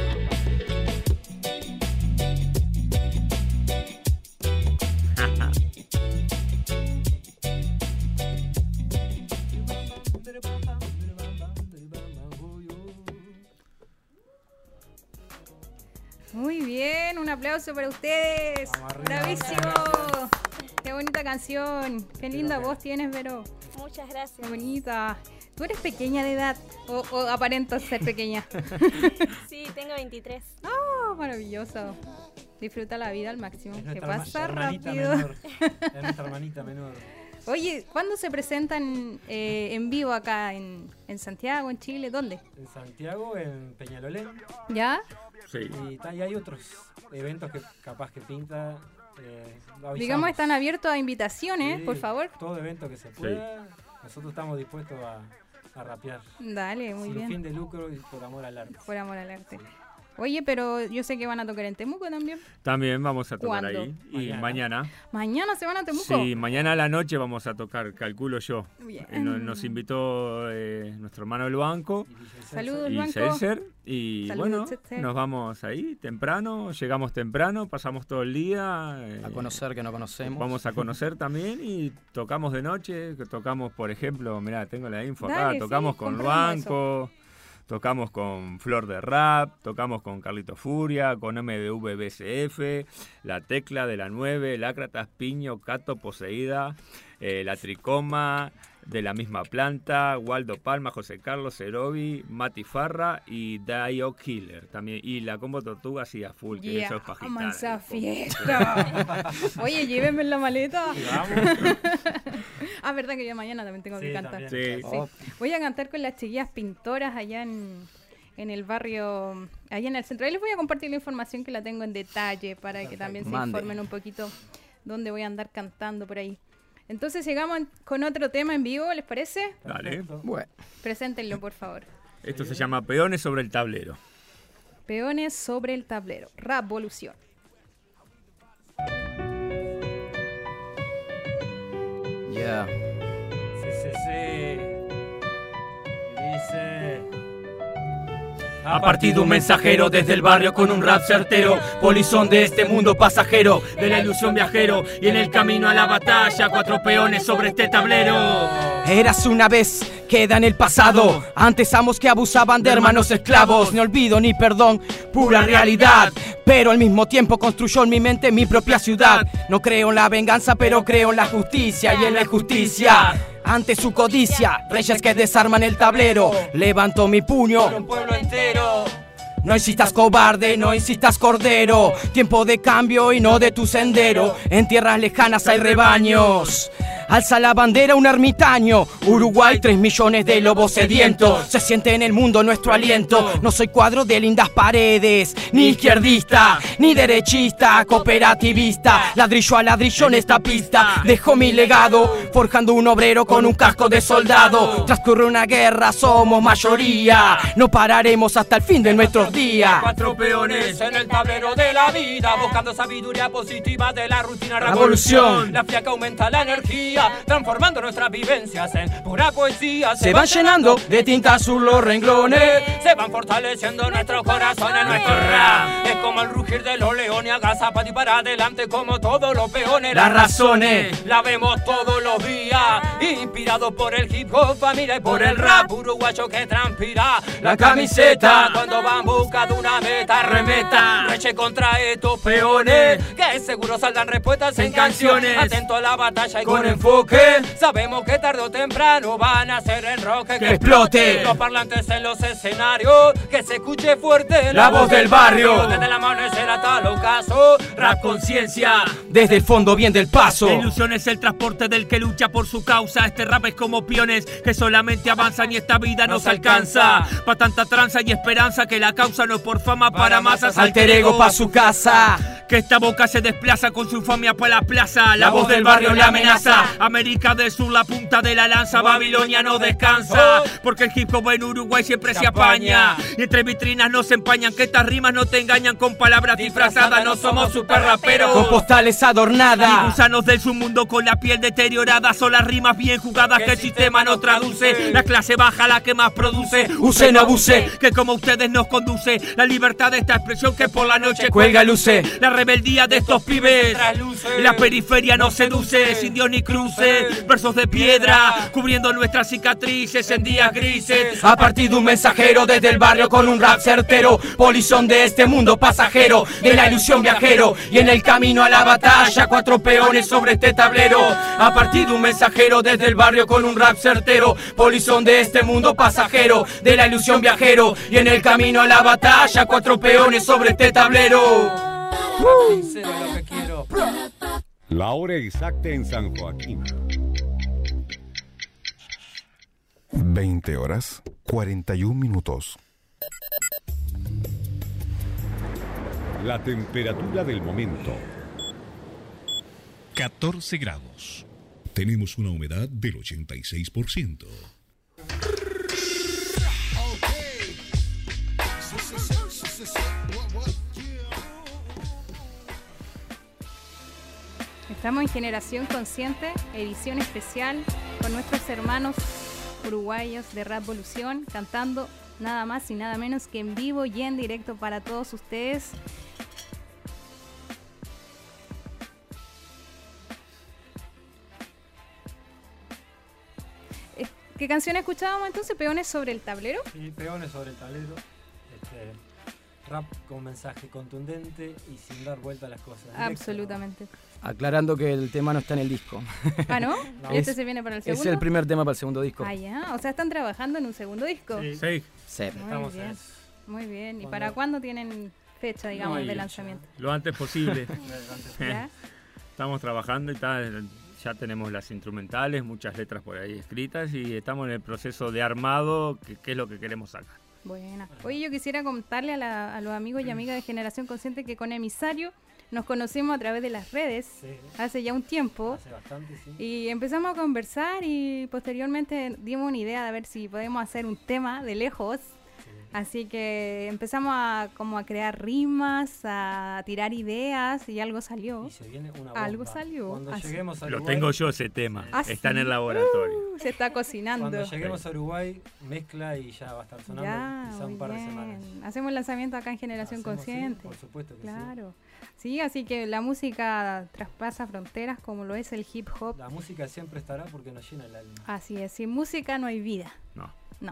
Muy bien, un aplauso para ustedes. Bravísimo. Qué bonita canción. Qué linda voz tienes, Vero. Muchas gracias. Qué bonita. ¿Tú eres pequeña de edad o, o aparentas ser pequeña? Sí, tengo veintitrés. Oh, maravilloso. Disfruta la vida al máximo. Es Que nuestra pasa hermanita rápido. menor. Es nuestra hermanita menor. Oye, ¿cuándo se presentan eh, en vivo acá en, en Santiago, en Chile? ¿Dónde? En Santiago, en Peñalolén. ¿Ya? Sí. Y, ta- y hay otros eventos que capaz que pinta. Eh, lo avisamos. Digamos, están abiertos a invitaciones, Sí, por favor. Todo evento que se pueda. Nosotros estamos dispuestos a, a rapear. Dale, muy Sin bien. fin de lucro y por amor al arte. Por amor al arte. Oye, pero yo sé que van a tocar en Temuco también. También vamos a tocar ¿Cuándo? ahí. Y Mañana. mañana. ¿Mañana se van a Temuco? Sí, mañana a la noche vamos a tocar, calculo yo. Bien. Eh, Nos, nos invitó eh, nuestro hermano El Banco Saludos, y Banco. César. Y Saludos, bueno, César. nos vamos ahí temprano, llegamos temprano, pasamos todo el día. eh, A conocer que no conocemos. Vamos a conocer también y tocamos de noche, que tocamos, por ejemplo, mirá, tengo la info acá, Dale, tocamos sí, con compramos Banco, tocamos con Flor de Rap, tocamos con Carlito Furia, con M D V B C F, La Tecla de la nueve, Lácratas, Piño, Cato, Poseída, eh, La Tricoma, de la misma planta, Waldo Palma, José Carlos Cerobi, Mati Farra y Dio Killer también. Y la Combo Tortuga sí a full, que Yeah, eso es pajita. mansa fiesta. Oye, llévenme en la maleta. Ah, verdad que yo mañana también tengo que Sí, cantar. también. Sí. Oh. Voy a cantar con las chiquillas pintoras allá en, en el barrio, allá en el centro. Ahí les voy a compartir la información que la tengo en detalle para que también se Mande. informen un poquito dónde voy a andar cantando por ahí. Entonces llegamos con otro tema en vivo, ¿les parece? Dale. Bueno. Preséntenlo, por favor. Esto se llama Peones sobre el tablero. Peones sobre el tablero. Rapvolución. Yeah. Sí, sí, sí. Dice. Ha partido un mensajero desde el barrio con un rap certero, polizón de este mundo pasajero, de la ilusión viajero, y en el camino a la batalla, cuatro peones sobre este tablero. Eras una vez, queda en el pasado. Antes amos que abusaban de hermanos esclavos. Ni olvido ni perdón, pura realidad. Pero al mismo tiempo construyó en mi mente mi propia ciudad. No creo en la venganza, pero creo en la justicia y en la injusticia. Ante su codicia, reyes que desarman el tablero. Levanto mi puño. Un pueblo entero. No insistas cobarde, no insistas cordero. Tiempo de cambio y no de tu sendero. En tierras lejanas hay rebaños. Alza la bandera un ermitaño. Uruguay, tres millones de lobos sedientos. Se siente en el mundo nuestro aliento. No soy cuadro de lindas paredes, ni izquierdista, ni derechista, cooperativista. Ladrillo a ladrillo en esta pista. Dejo mi legado, forjando un obrero con un casco de soldado. Transcurre una guerra, somos mayoría. No pararemos hasta el fin de nuestros días. Cuatro peones en el tablero de la vida, buscando sabiduría positiva de la rutina. Revolución. La fría que aumenta la energía, transformando nuestras vivencias en pura poesía. Se van llenando de tinta azul los renglones. Se van fortaleciendo nuestros corazones, nuestro rap. Es como el rugir de los leones, agazapado y para adelante como todos los peones. Las razones la vemos todos los días, inspirados por el hip hop, familia y por el rap uruguayo que transpira la camiseta. Cuando van buscando una meta, remeta, reche contra estos peones, que seguro saldrán respuestas en, En canciones. canciones. Atento a la batalla y Con con, enfoque. sabemos que tarde o temprano van a hacer el rock que, Que explote. Los parlantes en los escenarios, que se escuche fuerte La voz del barrio. Desde el amanecer hasta el ocaso, Rap conciencia. Desde el fondo bien del paso. La ilusión es el transporte del que lucha por su causa. Este rap es como peones que solamente avanzan y esta vida nos alcanza. Pa' tanta tranza y esperanza que la causa no es por fama para masas. Alter ego pa' su casa. Que esta boca se desplaza con su infamia por la plaza. La, la voz del barrio la amenaza. América del Sur, la punta de la lanza. Babilonia no descansa. Porque el hip hop en Uruguay siempre se, se apaña. Y entre vitrinas nos empañan. Que estas rimas no te engañan con palabras disfrazadas. No somos super raperos. Con postales adornadas. Y gusanos del submundo con la piel deteriorada. Son las rimas bien jugadas que el sistema no traduce. La clase baja la que más produce. Use, no abuse. Que como ustedes nos conduce. La libertad de esta expresión que por la noche cuelga luce. La rebeldía de estos pibes. La periferia nos seduce. Sin Dios ni cruces. Versos de piedra cubriendo nuestras cicatrices en días grises. A partir de un mensajero desde el barrio con un rap certero. Polizón de este mundo pasajero. De la ilusión viajero. Y en el camino a la batalla cuatro peones sobre este tablero. A partir de un mensajero desde el barrio con un rap certero. Polizón de este mundo pasajero. De la ilusión viajero. Y en el camino a la batalla cuatro peones sobre este tablero. La hora exacta en San Joaquín. veinte horas, cuarenta y un minutos. La temperatura del momento. catorce grados. Tenemos una humedad del ochenta y seis por ciento. Estamos en Generación Consciente, edición especial, con nuestros hermanos uruguayos de Rapvolución, cantando nada más y nada menos que en vivo y en directo para todos ustedes. ¿Qué canción escuchábamos entonces? ¿Peones sobre el tablero? Sí, Peones sobre el tablero. Este, rap con mensaje contundente y sin dar vuelta a las cosas. Directo. Absolutamente. Aclarando que el tema no está en el disco. ¿Ah, no? no. ¿Este es, se viene para el segundo? Es el primer tema para el segundo disco. Ah, ya. O sea, están trabajando en un segundo disco. Sí. Sí. sí. Muy Estamos bien. en Muy bien. ¿Y Cuando... para cuándo tienen fecha, digamos, No, de lanzamiento? Lo antes posible. ¿Ya? Estamos trabajando y tal. Ya tenemos las instrumentales, muchas letras por ahí escritas y estamos en el proceso de armado, que, que es lo que queremos sacar. Buena. Oye, yo quisiera contarle a, la, a los amigos y amigas de Generación Consciente que con Emisario nos conocimos a través de las redes Sí. hace ya un tiempo. Hace bastante, sí. Y empezamos a conversar y posteriormente dimos una idea de ver si podemos hacer un tema de lejos. Sí. Así que empezamos a como a crear rimas, a tirar ideas y algo salió. Y se viene una bomba. Algo salió. Cuando Así. lleguemos a Lo Uruguay, tengo yo ese tema, ¿Ah, está sí? en el laboratorio. Uh, se está cocinando. Cuando lleguemos a Uruguay, mezcla y ya va a estar sonando Ya, quizá un muy par de bien. semanas. Hacemos el lanzamiento acá en Generación Hacemos, sí, Consciente. por supuesto que Claro. Sí, así que la música traspasa fronteras como lo es el hip hop. sí. La música siempre estará porque nos llena el alma. Así es, sin música no hay vida. No. No,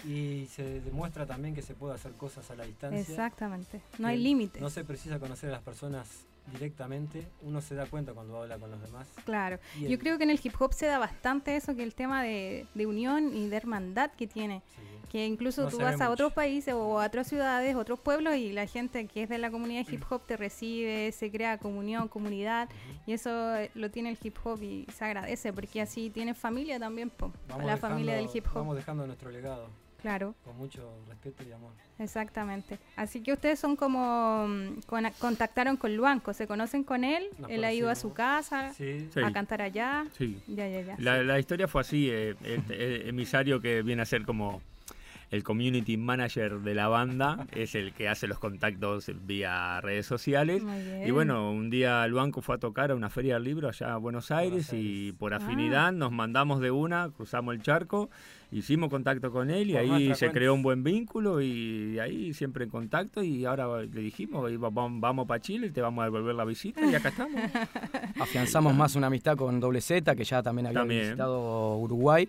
Y se demuestra también que se puede hacer cosas a la distancia. exactamente. No que hay límites. No se precisa conocer a las personas directamente, uno se da cuenta cuando habla con los demás. Claro. Y Yo el- creo que en el hip hop se da bastante eso, que el tema de, de unión y de hermandad que tiene. Sí. Que incluso No tú se vas ve a mucho. otros países o a otras ciudades, otros pueblos y la gente que es de la comunidad hip hop te recibe, se crea comunión, comunidad y eso eh, lo tiene el hip hop y se agradece porque así tienes familia también, po, Vamos la dejando- familia del hip hop. Vamos dejando nuestro legado Claro, con mucho respeto y amor. exactamente. Así que ustedes son como mm, con- contactaron con Luanco, se conocen con él, Nos él ha ido a su conocimos. casa Sí. Sí. a cantar allá. Sí. Ya, ya, ya. La, la historia fue así, eh, el, el emisario que viene a ser como el community manager de la banda, es el que hace los contactos vía redes sociales. Muy bien. Y bueno, un día Luanco fue a tocar a una feria del libro allá a Buenos Aires, Buenos y Aires. por Ah. afinidad nos mandamos de una, cruzamos el charco, hicimos contacto con él y Por ahí nuestra se cuenta. creó un buen vínculo y de ahí siempre en contacto y ahora le dijimos, "Iba- vamos, vamos para Chile y te vamos a devolver la visita y acá estamos. Afianzamos más una amistad con Doble Z, que ya también había También. visitado Uruguay.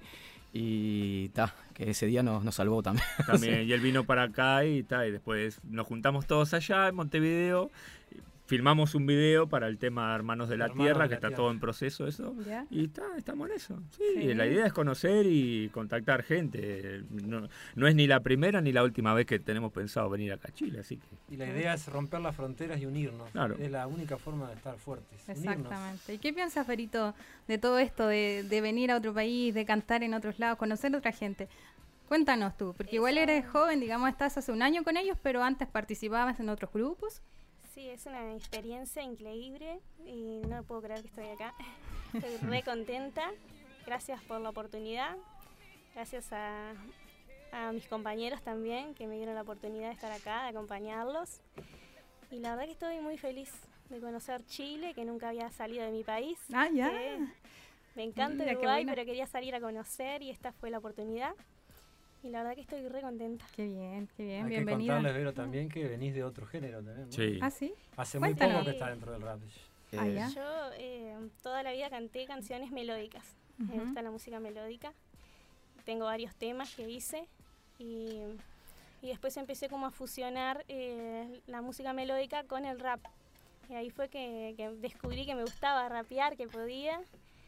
Y ta, que ese día nos, nos salvó también. También, y él vino para acá y, ta, y después nos juntamos todos allá en Montevideo, filmamos un video para el tema Hermanos de la Hermanos Tierra, de que la está Tierra. todo en proceso eso, Ya. y ta, estamos en eso. Sí, Sí. la idea es conocer y contactar gente. No, no es ni la primera ni la última vez que tenemos pensado venir acá a Chile, así que... Y la idea es romper las fronteras y unirnos. Claro. Es la única forma de estar fuertes. Unirnos. Exactamente. ¿Y qué piensas, Ferito, de todo esto, de, de venir a otro país, de cantar en otros lados, conocer a otra gente? Cuéntanos tú, porque igual eres joven, digamos, estás hace un año con ellos, pero antes participabas en otros grupos. Sí, Sí, es una experiencia increíble y no puedo creer que estoy acá. Estoy re contenta. Gracias por la oportunidad. Gracias a, a mis compañeros también que me dieron la oportunidad de estar acá, de acompañarlos. Y la verdad que estoy muy feliz de conocer Chile, que nunca había salido de mi país. Ah, ya. Que me encanta Mira, qué Uruguay, buena. pero quería salir a conocer y esta fue la oportunidad. Y la verdad que estoy re contenta. Qué bien, qué bien, Hay bienvenida. que contarles, Vero, también que venís de otro género también, ¿no? Sí. ¿Ah, sí? Hace Cuéntanos. muy poco que estás dentro del rap. Ah, ya. Yo eh, toda la vida canté canciones melódicas. Me Ujú. gusta la música melódica. Tengo varios temas que hice y, y después empecé como a fusionar eh, la música melódica con el rap. Y ahí fue que, que descubrí que me gustaba rapear, que podía.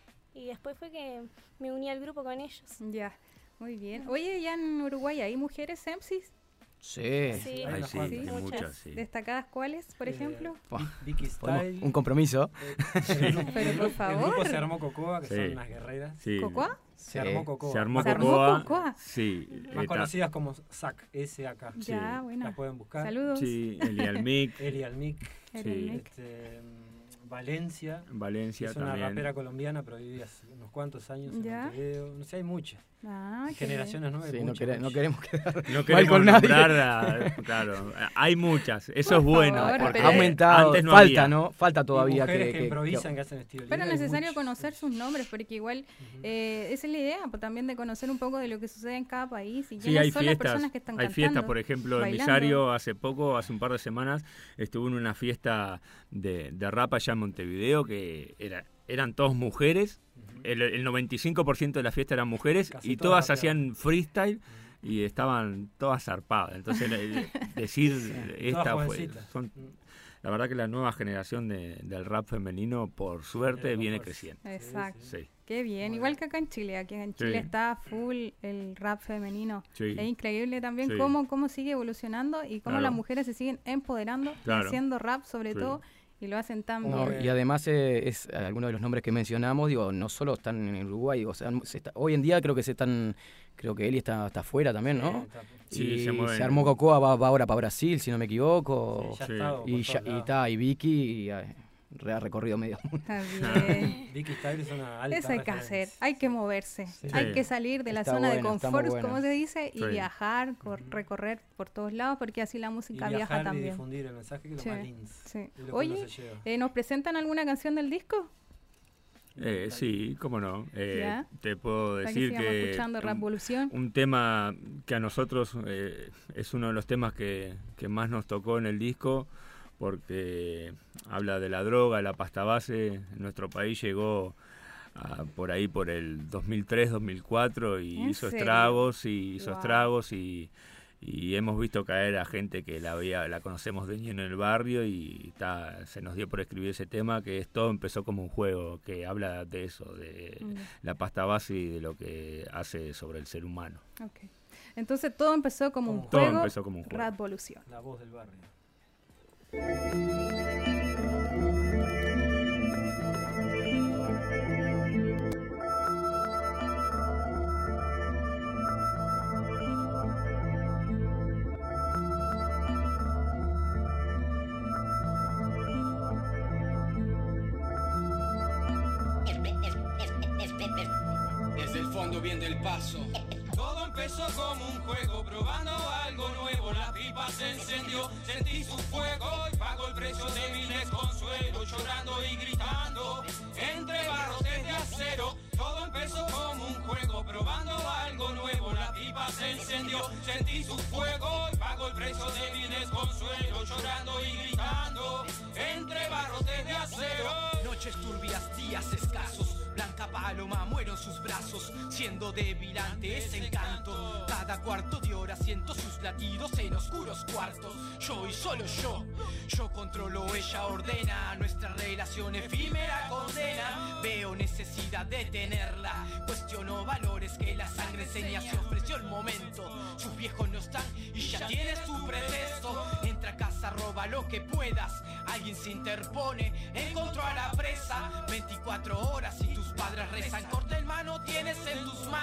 Y después fue que me uní al grupo con ellos. Ya, muy bien. Oye, ¿ya en Uruguay hay mujeres M Cs? Sí, Sí, Ay, sí, Sí, hay muchas. muchas, sí. ¿Destacadas cuáles, por Eh, ejemplo? Vicky Podemos- Style. un compromiso. El, Pero, el- por el favor. grupo se armó Cocoa, que Sí. son unas guerreras. Sí. ¿Cocoa? Se armó Cocoa. Se armó ¿Se armó Cocoa. Cocoa? Sí. Más eh, ta- conocidas como S A C, S A K. Ya, buena. Las pueden buscar. Saludos. Sí, Eli Almic, Eli Almic. Eli sí. Almic. Este, Valencia. Valencia Es una también. rapera colombiana, pero vivía hace unos cuantos años en Ya. Montevideo. No sé, hay muchas. Ah, qué Generaciones nuevas. Sí, no, muchas, quere- no muchas. queremos quedar No mal queremos con nadie. nombrar, a- claro, hay muchas, eso es bueno, favor, porque pero- Ha aumentado, antes no falta, había. ¿no? Falta Y todavía mujeres que, que, que- improvisan, que hacen estilo Pero es libre, hay necesario muchas. conocer sus nombres, porque igual eh, esa es la idea, pues, también de conocer un poco de lo que sucede en cada país y Sí, quiénes hay son las fiestas, personas que están hay cantando, fiestas, por ejemplo, en bailando. Misario hace poco, hace un par de semanas, estuve en una fiesta de, de rap allá en Montevideo, que era, eran todas mujeres, el, el noventa y cinco por ciento de la fiesta eran mujeres, Casi y todas todas rapeaban. hacían freestyle, y estaban todas zarpadas. Entonces, le- decir, esta todas fue... jovencitas. son- la verdad que la nueva generación de- del rap femenino, por suerte, Era viene mejor. creciendo. Exacto. Sí. Qué bien, Muy igual bien. que acá en Chile, aquí en Chile Sí. está full el rap femenino. Sí. Es increíble también Sí. cómo, cómo sigue evolucionando y cómo Claro. las mujeres se siguen empoderando, Claro. haciendo rap sobre Sí. todo, y lo hacen tan No, bien. y además eh, es algunos de los nombres que mencionamos, digo, no solo están en Uruguay, digo, o sea, se está- hoy en día creo que se están, creo que Eli está, está afuera también, ¿no? Sí, y se mueven. armó Cocoa, va, va ahora para Brasil, si no me equivoco. Sí, ya Sí. está, por y, todos ya, y, lados. ta, y Vicky y, eh, re- ha recorrido medio mundo. Está bien. Vicky Style es una alta Eso hay que hacer, referencia. hay que moverse, Sí. hay Sí. que salir de la Está zona de buena, está muy confort, buena. como se dice, y Sí. viajar, cor- recorrer por todos lados, porque así la Y música viajar viaja y también. difundir el mensaje, que es lo Sí, más lindo. sí. Es lo que Oye, uno se lleva. eh, ¿nos presentan alguna canción del disco? Eh, sí, cómo no. Eh, Ya. te puedo Para que decir sigamos que escuchando un- Rapvolución. un tema que a nosotros eh, es uno de los temas que, que más nos tocó en el disco, porque habla de la droga, la pasta base. En nuestro país llegó a- por ahí por el dos mil tres, dos mil cuatro y ¿En hizo serio? estragos y hizo Wow. estragos y, y hemos visto caer a gente que la había, la conocemos de niño en el barrio y ta, se nos dio por escribir ese tema, que es todo empezó como un juego que habla de eso, de Mm. la pasta base y de lo que hace sobre el ser humano. Ok. Entonces todo empezó como un Todo juego, empezó como un juego. Rapvolución. La voz del barrio. Desde el fondo viene el paso. Todo empezó como un juego, probando algo nuevo. La pipa se encendió, sentí su fuego y pagó el precio de mi desconsuelo, llorando y gritando entre barrotes de acero. Todo empezó como un juego, probando algo nuevo. La pipa se encendió, sentí su fuego y pagó el precio de mi desconsuelo, llorando y gritando entre barrotes de acero. Noches turbias, días escasos. Blanca paloma muero en sus brazos, siendo débil ante ese encanto. Cada cuarto de hora siento sus latidos en oscuros cuartos. Yo y solo yo, yo controlo, ella ordena. Nuestra relación efímera condena. Veo necesidad de tenerla. Cuestiono valores que la sangre enseña. Se ofreció el momento. Sus viejos no están y ya tienes tu pretexto. Entra a casa, roba lo que puedas. Alguien se interpone, encontró a la presa. veinticuatro horas y tus padres rezan. Corta el mano, tienes en tus manos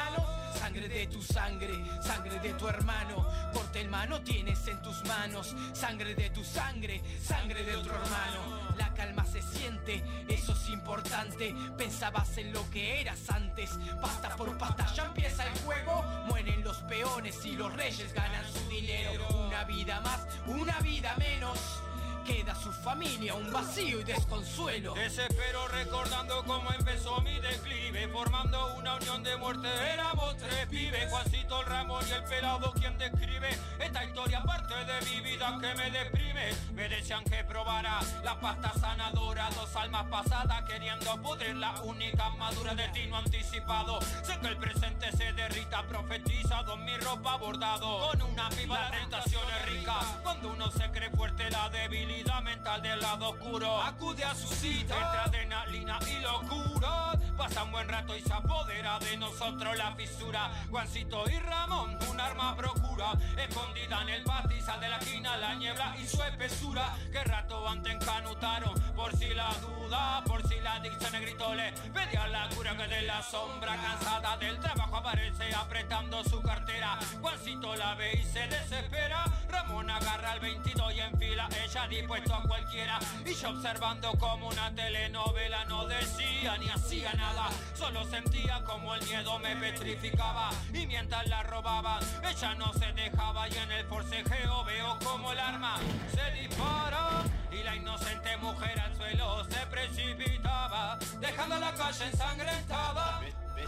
Sangre de tu sangre, sangre de tu hermano. Corte en mano tienes en tus manos. Sangre de tu sangre, sangre de otro hermano. La calma se siente, eso es importante. Pensabas en lo que eras antes. Pasta por pasta ya empieza el juego. Mueren los peones y los reyes ganan su dinero. Una vida más, una vida menos. Queda su familia, un vacío y desconsuelo. Desespero recordando cómo empezó mi declive, formando una unión de muerte. Éramos tres pibes, Juancito, el Ramón y el pelado quien describe esta historia, parte de mi vida que me deprime. Me decían que probara la pasta sanadora, dos almas pasadas queriendo pudrir la única madura, destino anticipado. Sé que el presente se derrita, profetizado en mi ropa bordado. Con una pipa la tentación es rica, cuando uno se cree fuerte la debilidad mental del lado oscuro acude a su cita entre adrenalina y locura. Pasa un buen rato y se apodera de nosotros la fisura. Juancito y Ramón, un arma procura, escondida en el pastizal de la esquina, la niebla y su espesura. Que rato antes encanutaron, por si la duda, por si la adicción el grito le pedía la cura. Que de la sombra cansada del trabajo aparece apretando su cartera. Juancito la ve y se desespera. Ramón agarra el veintidós y enfila ella dispuesto a cualquiera. Y yo observando como una telenovela, no decía ni hacía nada, solo sentía como el miedo me petrificaba. Y mientras la robaban, ella no se dejaba. Y en el forcejeo veo como el arma se dispara y la inocente mujer al suelo se precipitaba, dejando la calle ensangrentada.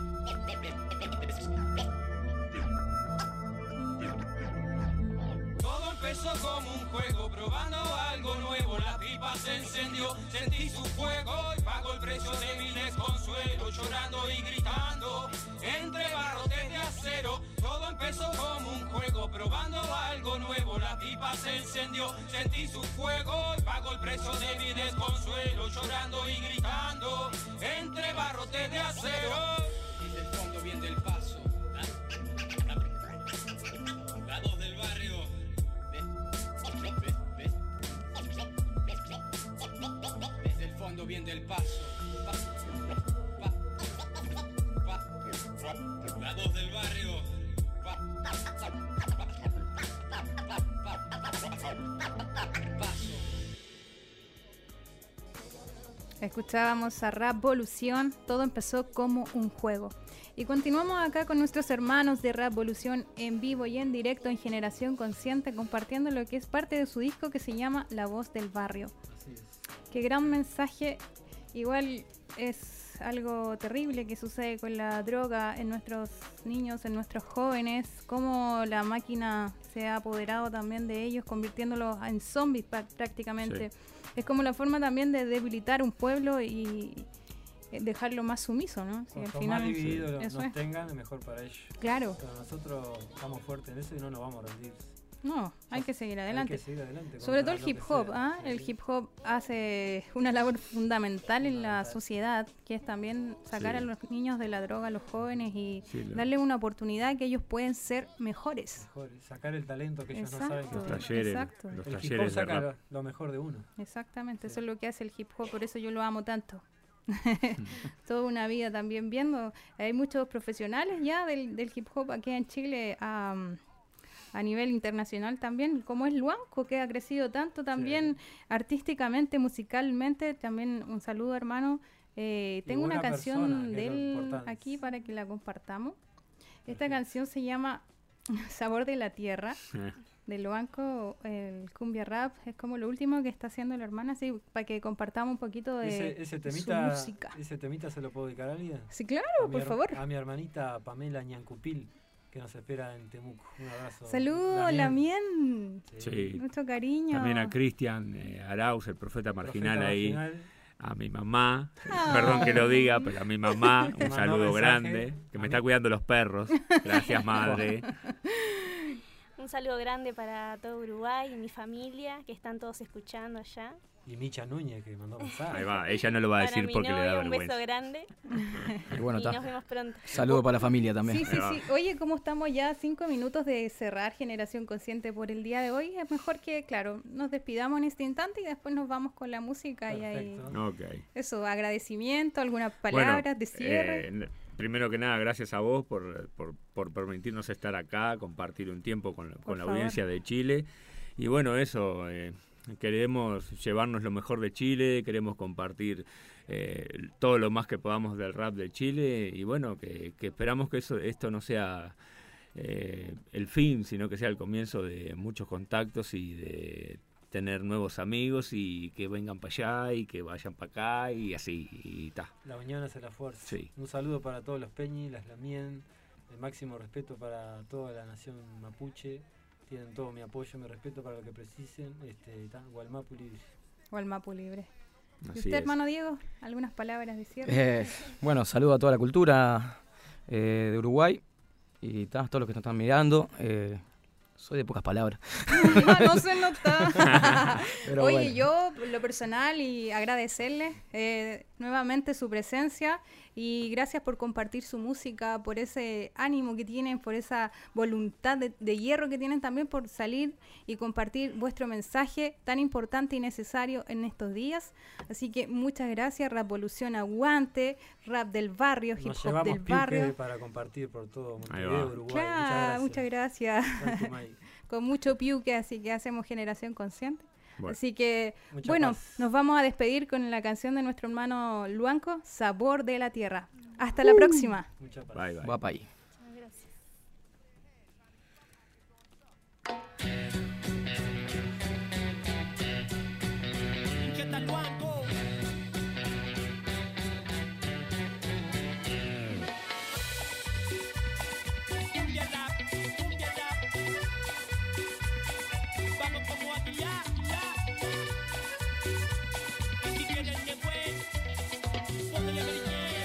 Todo empezó como un juego, probando algo nuevo. La pipa se encendió, sentí su fuego y pagó el precio de mi desconsuelo, llorando y gritando entre barrotes de acero. Todo empezó como un juego, probando algo nuevo. La pipa se encendió, sentí su fuego y pagó el precio de mi desconsuelo, llorando y gritando entre barrotes de acero. Y del fondo bien del paso, lados del barrio. Desde el fondo bien del paso, pa, pa, pa, lados del barrio. Pa, paso. Escuchábamos a Rapvolución, todo empezó como un juego. Y continuamos acá con nuestros hermanos de Rapvolución en vivo y en directo en Generación Consciente, compartiendo lo que es parte de su disco que se llama La Voz del Barrio. Así es. Qué gran mensaje. Igual es algo terrible que sucede con la droga en nuestros niños, en nuestros jóvenes, cómo la máquina se ha apoderado también de ellos, convirtiéndolos en zombies prácticamente. Sí. Es como la forma también de debilitar un pueblo y dejarlo más sumiso, ¿no? Si Cuanto al final, más dividido sí, nos eso es. tengan, mejor para ellos. Claro. Pero nosotros estamos fuertes en eso y no nos vamos a rendir. No, hay que seguir adelante. Hay que seguir adelante. Sobre todo el hip hop, ¿ah? ¿eh? El hip hop hace una labor fundamental en la sociedad, que es también sacar sí. a los niños de la droga, a los jóvenes y sí, lo... darle una oportunidad que ellos pueden ser mejores. Mejores. Sacar el talento que ellos Exacto. no saben que los talleres, Exacto. Los el talleres hip hop saca lo, lo mejor de uno. Exactamente, sí. Eso es lo que hace el hip hop, por eso yo lo amo tanto. Toda una vida también viendo. Hay muchos profesionales ya del, del hip hop aquí en Chile, um, a nivel internacional también, como es Luanco, que ha crecido tanto también sí. artísticamente, musicalmente. También un saludo, hermano. Eh, tengo una canción de él aquí para que la compartamos. Esta canción se llama Sabor de la Tierra, de Luanco, el cumbia rap. Es como lo último que está haciendo la hermana, así para que compartamos un poquito de ese, ese temita, su música. ¿Ese temita se lo puedo dedicar a alguien? Sí, claro, por her- favor. A mi hermanita Pamela Ñancupil, que nos espera en Temuco. Un abrazo. Saludos, Lamien. Sí. sí. Mucho cariño. También a Cristian eh, Arauz, el profeta marginal profeta ahí. Marginal. A mi mamá, oh. perdón que lo diga, pero a mi mamá, un saludo grande, que me está cuidando los perros. Gracias, madre. Un saludo grande para todo Uruguay y mi familia, que están todos escuchando allá. Y Micha Núñez, que mandó mensaje. Ahí va, ella no lo va a decir porque novio, le da un vergüenza. Un beso grande. Y, bueno, y nos vemos pronto. Saludo para la familia también. Sí, sí, sí. Oye, como estamos ya a cinco minutos de cerrar Generación Consciente por el día de hoy, es mejor que, claro, nos despidamos en este instante y después nos vamos con la música. Perfecto. Y ahí. Okay. Eso, agradecimiento, algunas palabras bueno, de cierre. Eh, primero que nada, gracias a vos por, por, por permitirnos estar acá, compartir un tiempo con, con la audiencia de Chile. Y bueno, eso, eh, queremos llevarnos lo mejor de Chile, queremos compartir eh, todo lo más que podamos del rap de Chile. Y bueno, que, que esperamos que eso, esto no sea eh, el fin, sino que sea el comienzo de muchos contactos y de tener nuevos amigos y que vengan para allá y que vayan para acá y así y ta. La unión hace la fuerza. Sí. Un saludo para todos los peñis, las lamien, el máximo respeto para toda la nación mapuche. Tienen todo mi apoyo, mi respeto para lo que precisen. Este, ta, Gualmapu libre. Gualmapu libre. ¿Y Así usted, es. hermano Diego? ¿Algunas palabras de cierre? Eh, bueno, saludo a toda la cultura eh, de Uruguay y ta, todos los que nos están mirando. Eh, soy de pocas palabras. No, no se nota. Pero Oye, bueno. yo, lo personal, y agradecerle eh, nuevamente su presencia y gracias por compartir su música, por ese ánimo que tienen, por esa voluntad de, de hierro que tienen también por salir y compartir vuestro mensaje tan importante y necesario en estos días. Así que muchas gracias, Rapolución aguante, rap del barrio, hip Nos hop llevamos del pique barrio. para compartir por todo Ahí va. Montevideo, Uruguay. Claro, muchas gracias. Tanto, May. Con mucho piuque, así que hacemos Generación Consciente. Bueno. Así que, Mucha bueno, paz. nos vamos a despedir con la canción de nuestro hermano Luanco, Sabor de la Tierra. Hasta la próxima. Mucha paz. Bye, bye. Guapay. ¿Qué tal, Luanco? Cumbia rap, cumbia rap. Vamos como aquí, ya, ya. Y si quieren que fue, póngale brillé.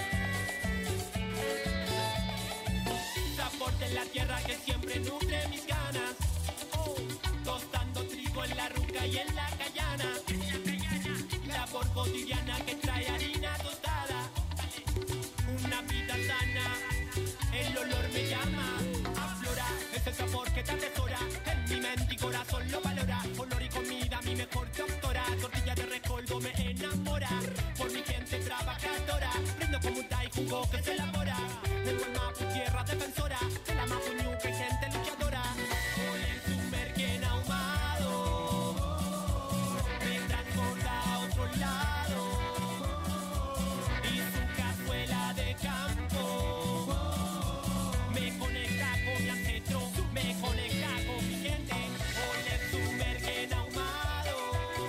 Sabor de la tierra que siempre nutre mis ganas. Oh, tostando trigo en la ruca y en la callana. Labor cotidiana que trae harina tostada. Una vida sana, el olor me llama. Aflora ese sabor que te atesora. En mi mente y corazón lo valora. Olor y comida, mi mejor doctora. Tortilla de recoldo me enamora. Por mi gente trabajadora. Brindo como un tai jugo que se elabora. De Gualmapu, tierra defensora. De la Mapuñuca, gente luchadora. Hoy en su merquén ahumado me transporta a otro lado. Y su cazuela de campo me conecta con mi ancestro, me conecta con mi gente. Hoy en su merquén ahumado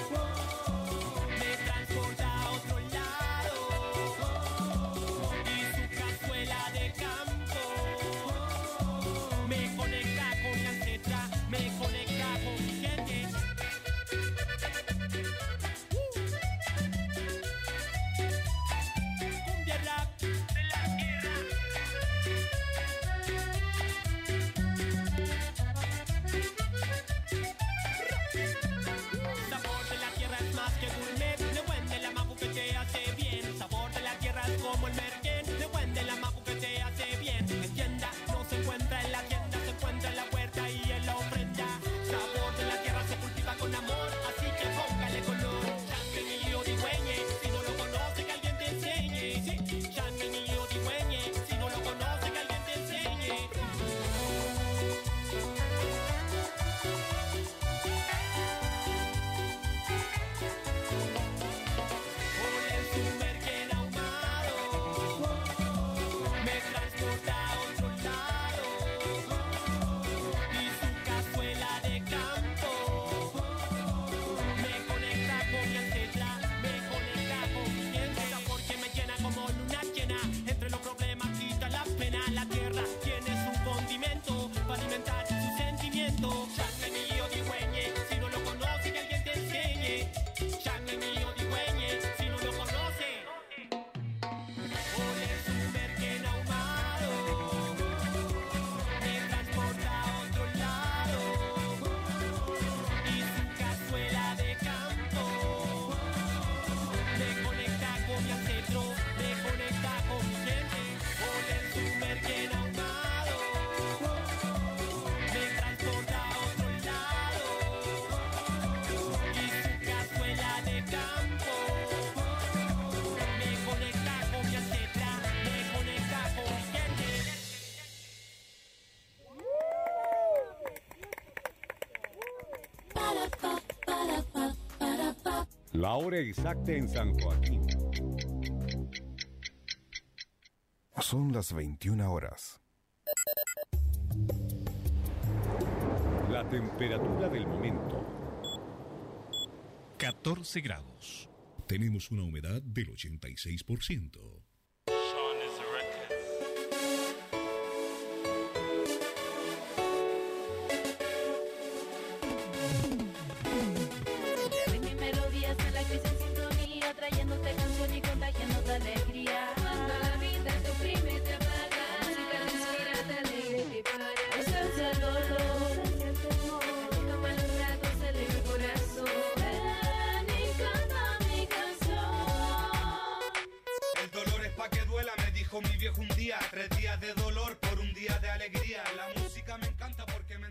me transporta a otro lado. Y su cazuela de campo La hora exacta en San Joaquín. Son las veintiuna horas. La temperatura del momento. catorce grados. Tenemos una humedad del ochenta y seis por ciento. Trayéndote canción y contagiándote alegría. Cuando la vida te oprime, te apaga, música te inspira, te alegra y te para. Ausencia el dolor, deja malos ratos, alegra el corazón. Ven y canta mi canción. El dolor es pa' que duela, me dijo mi viejo un día. Tres días de dolor por un día de alegría. La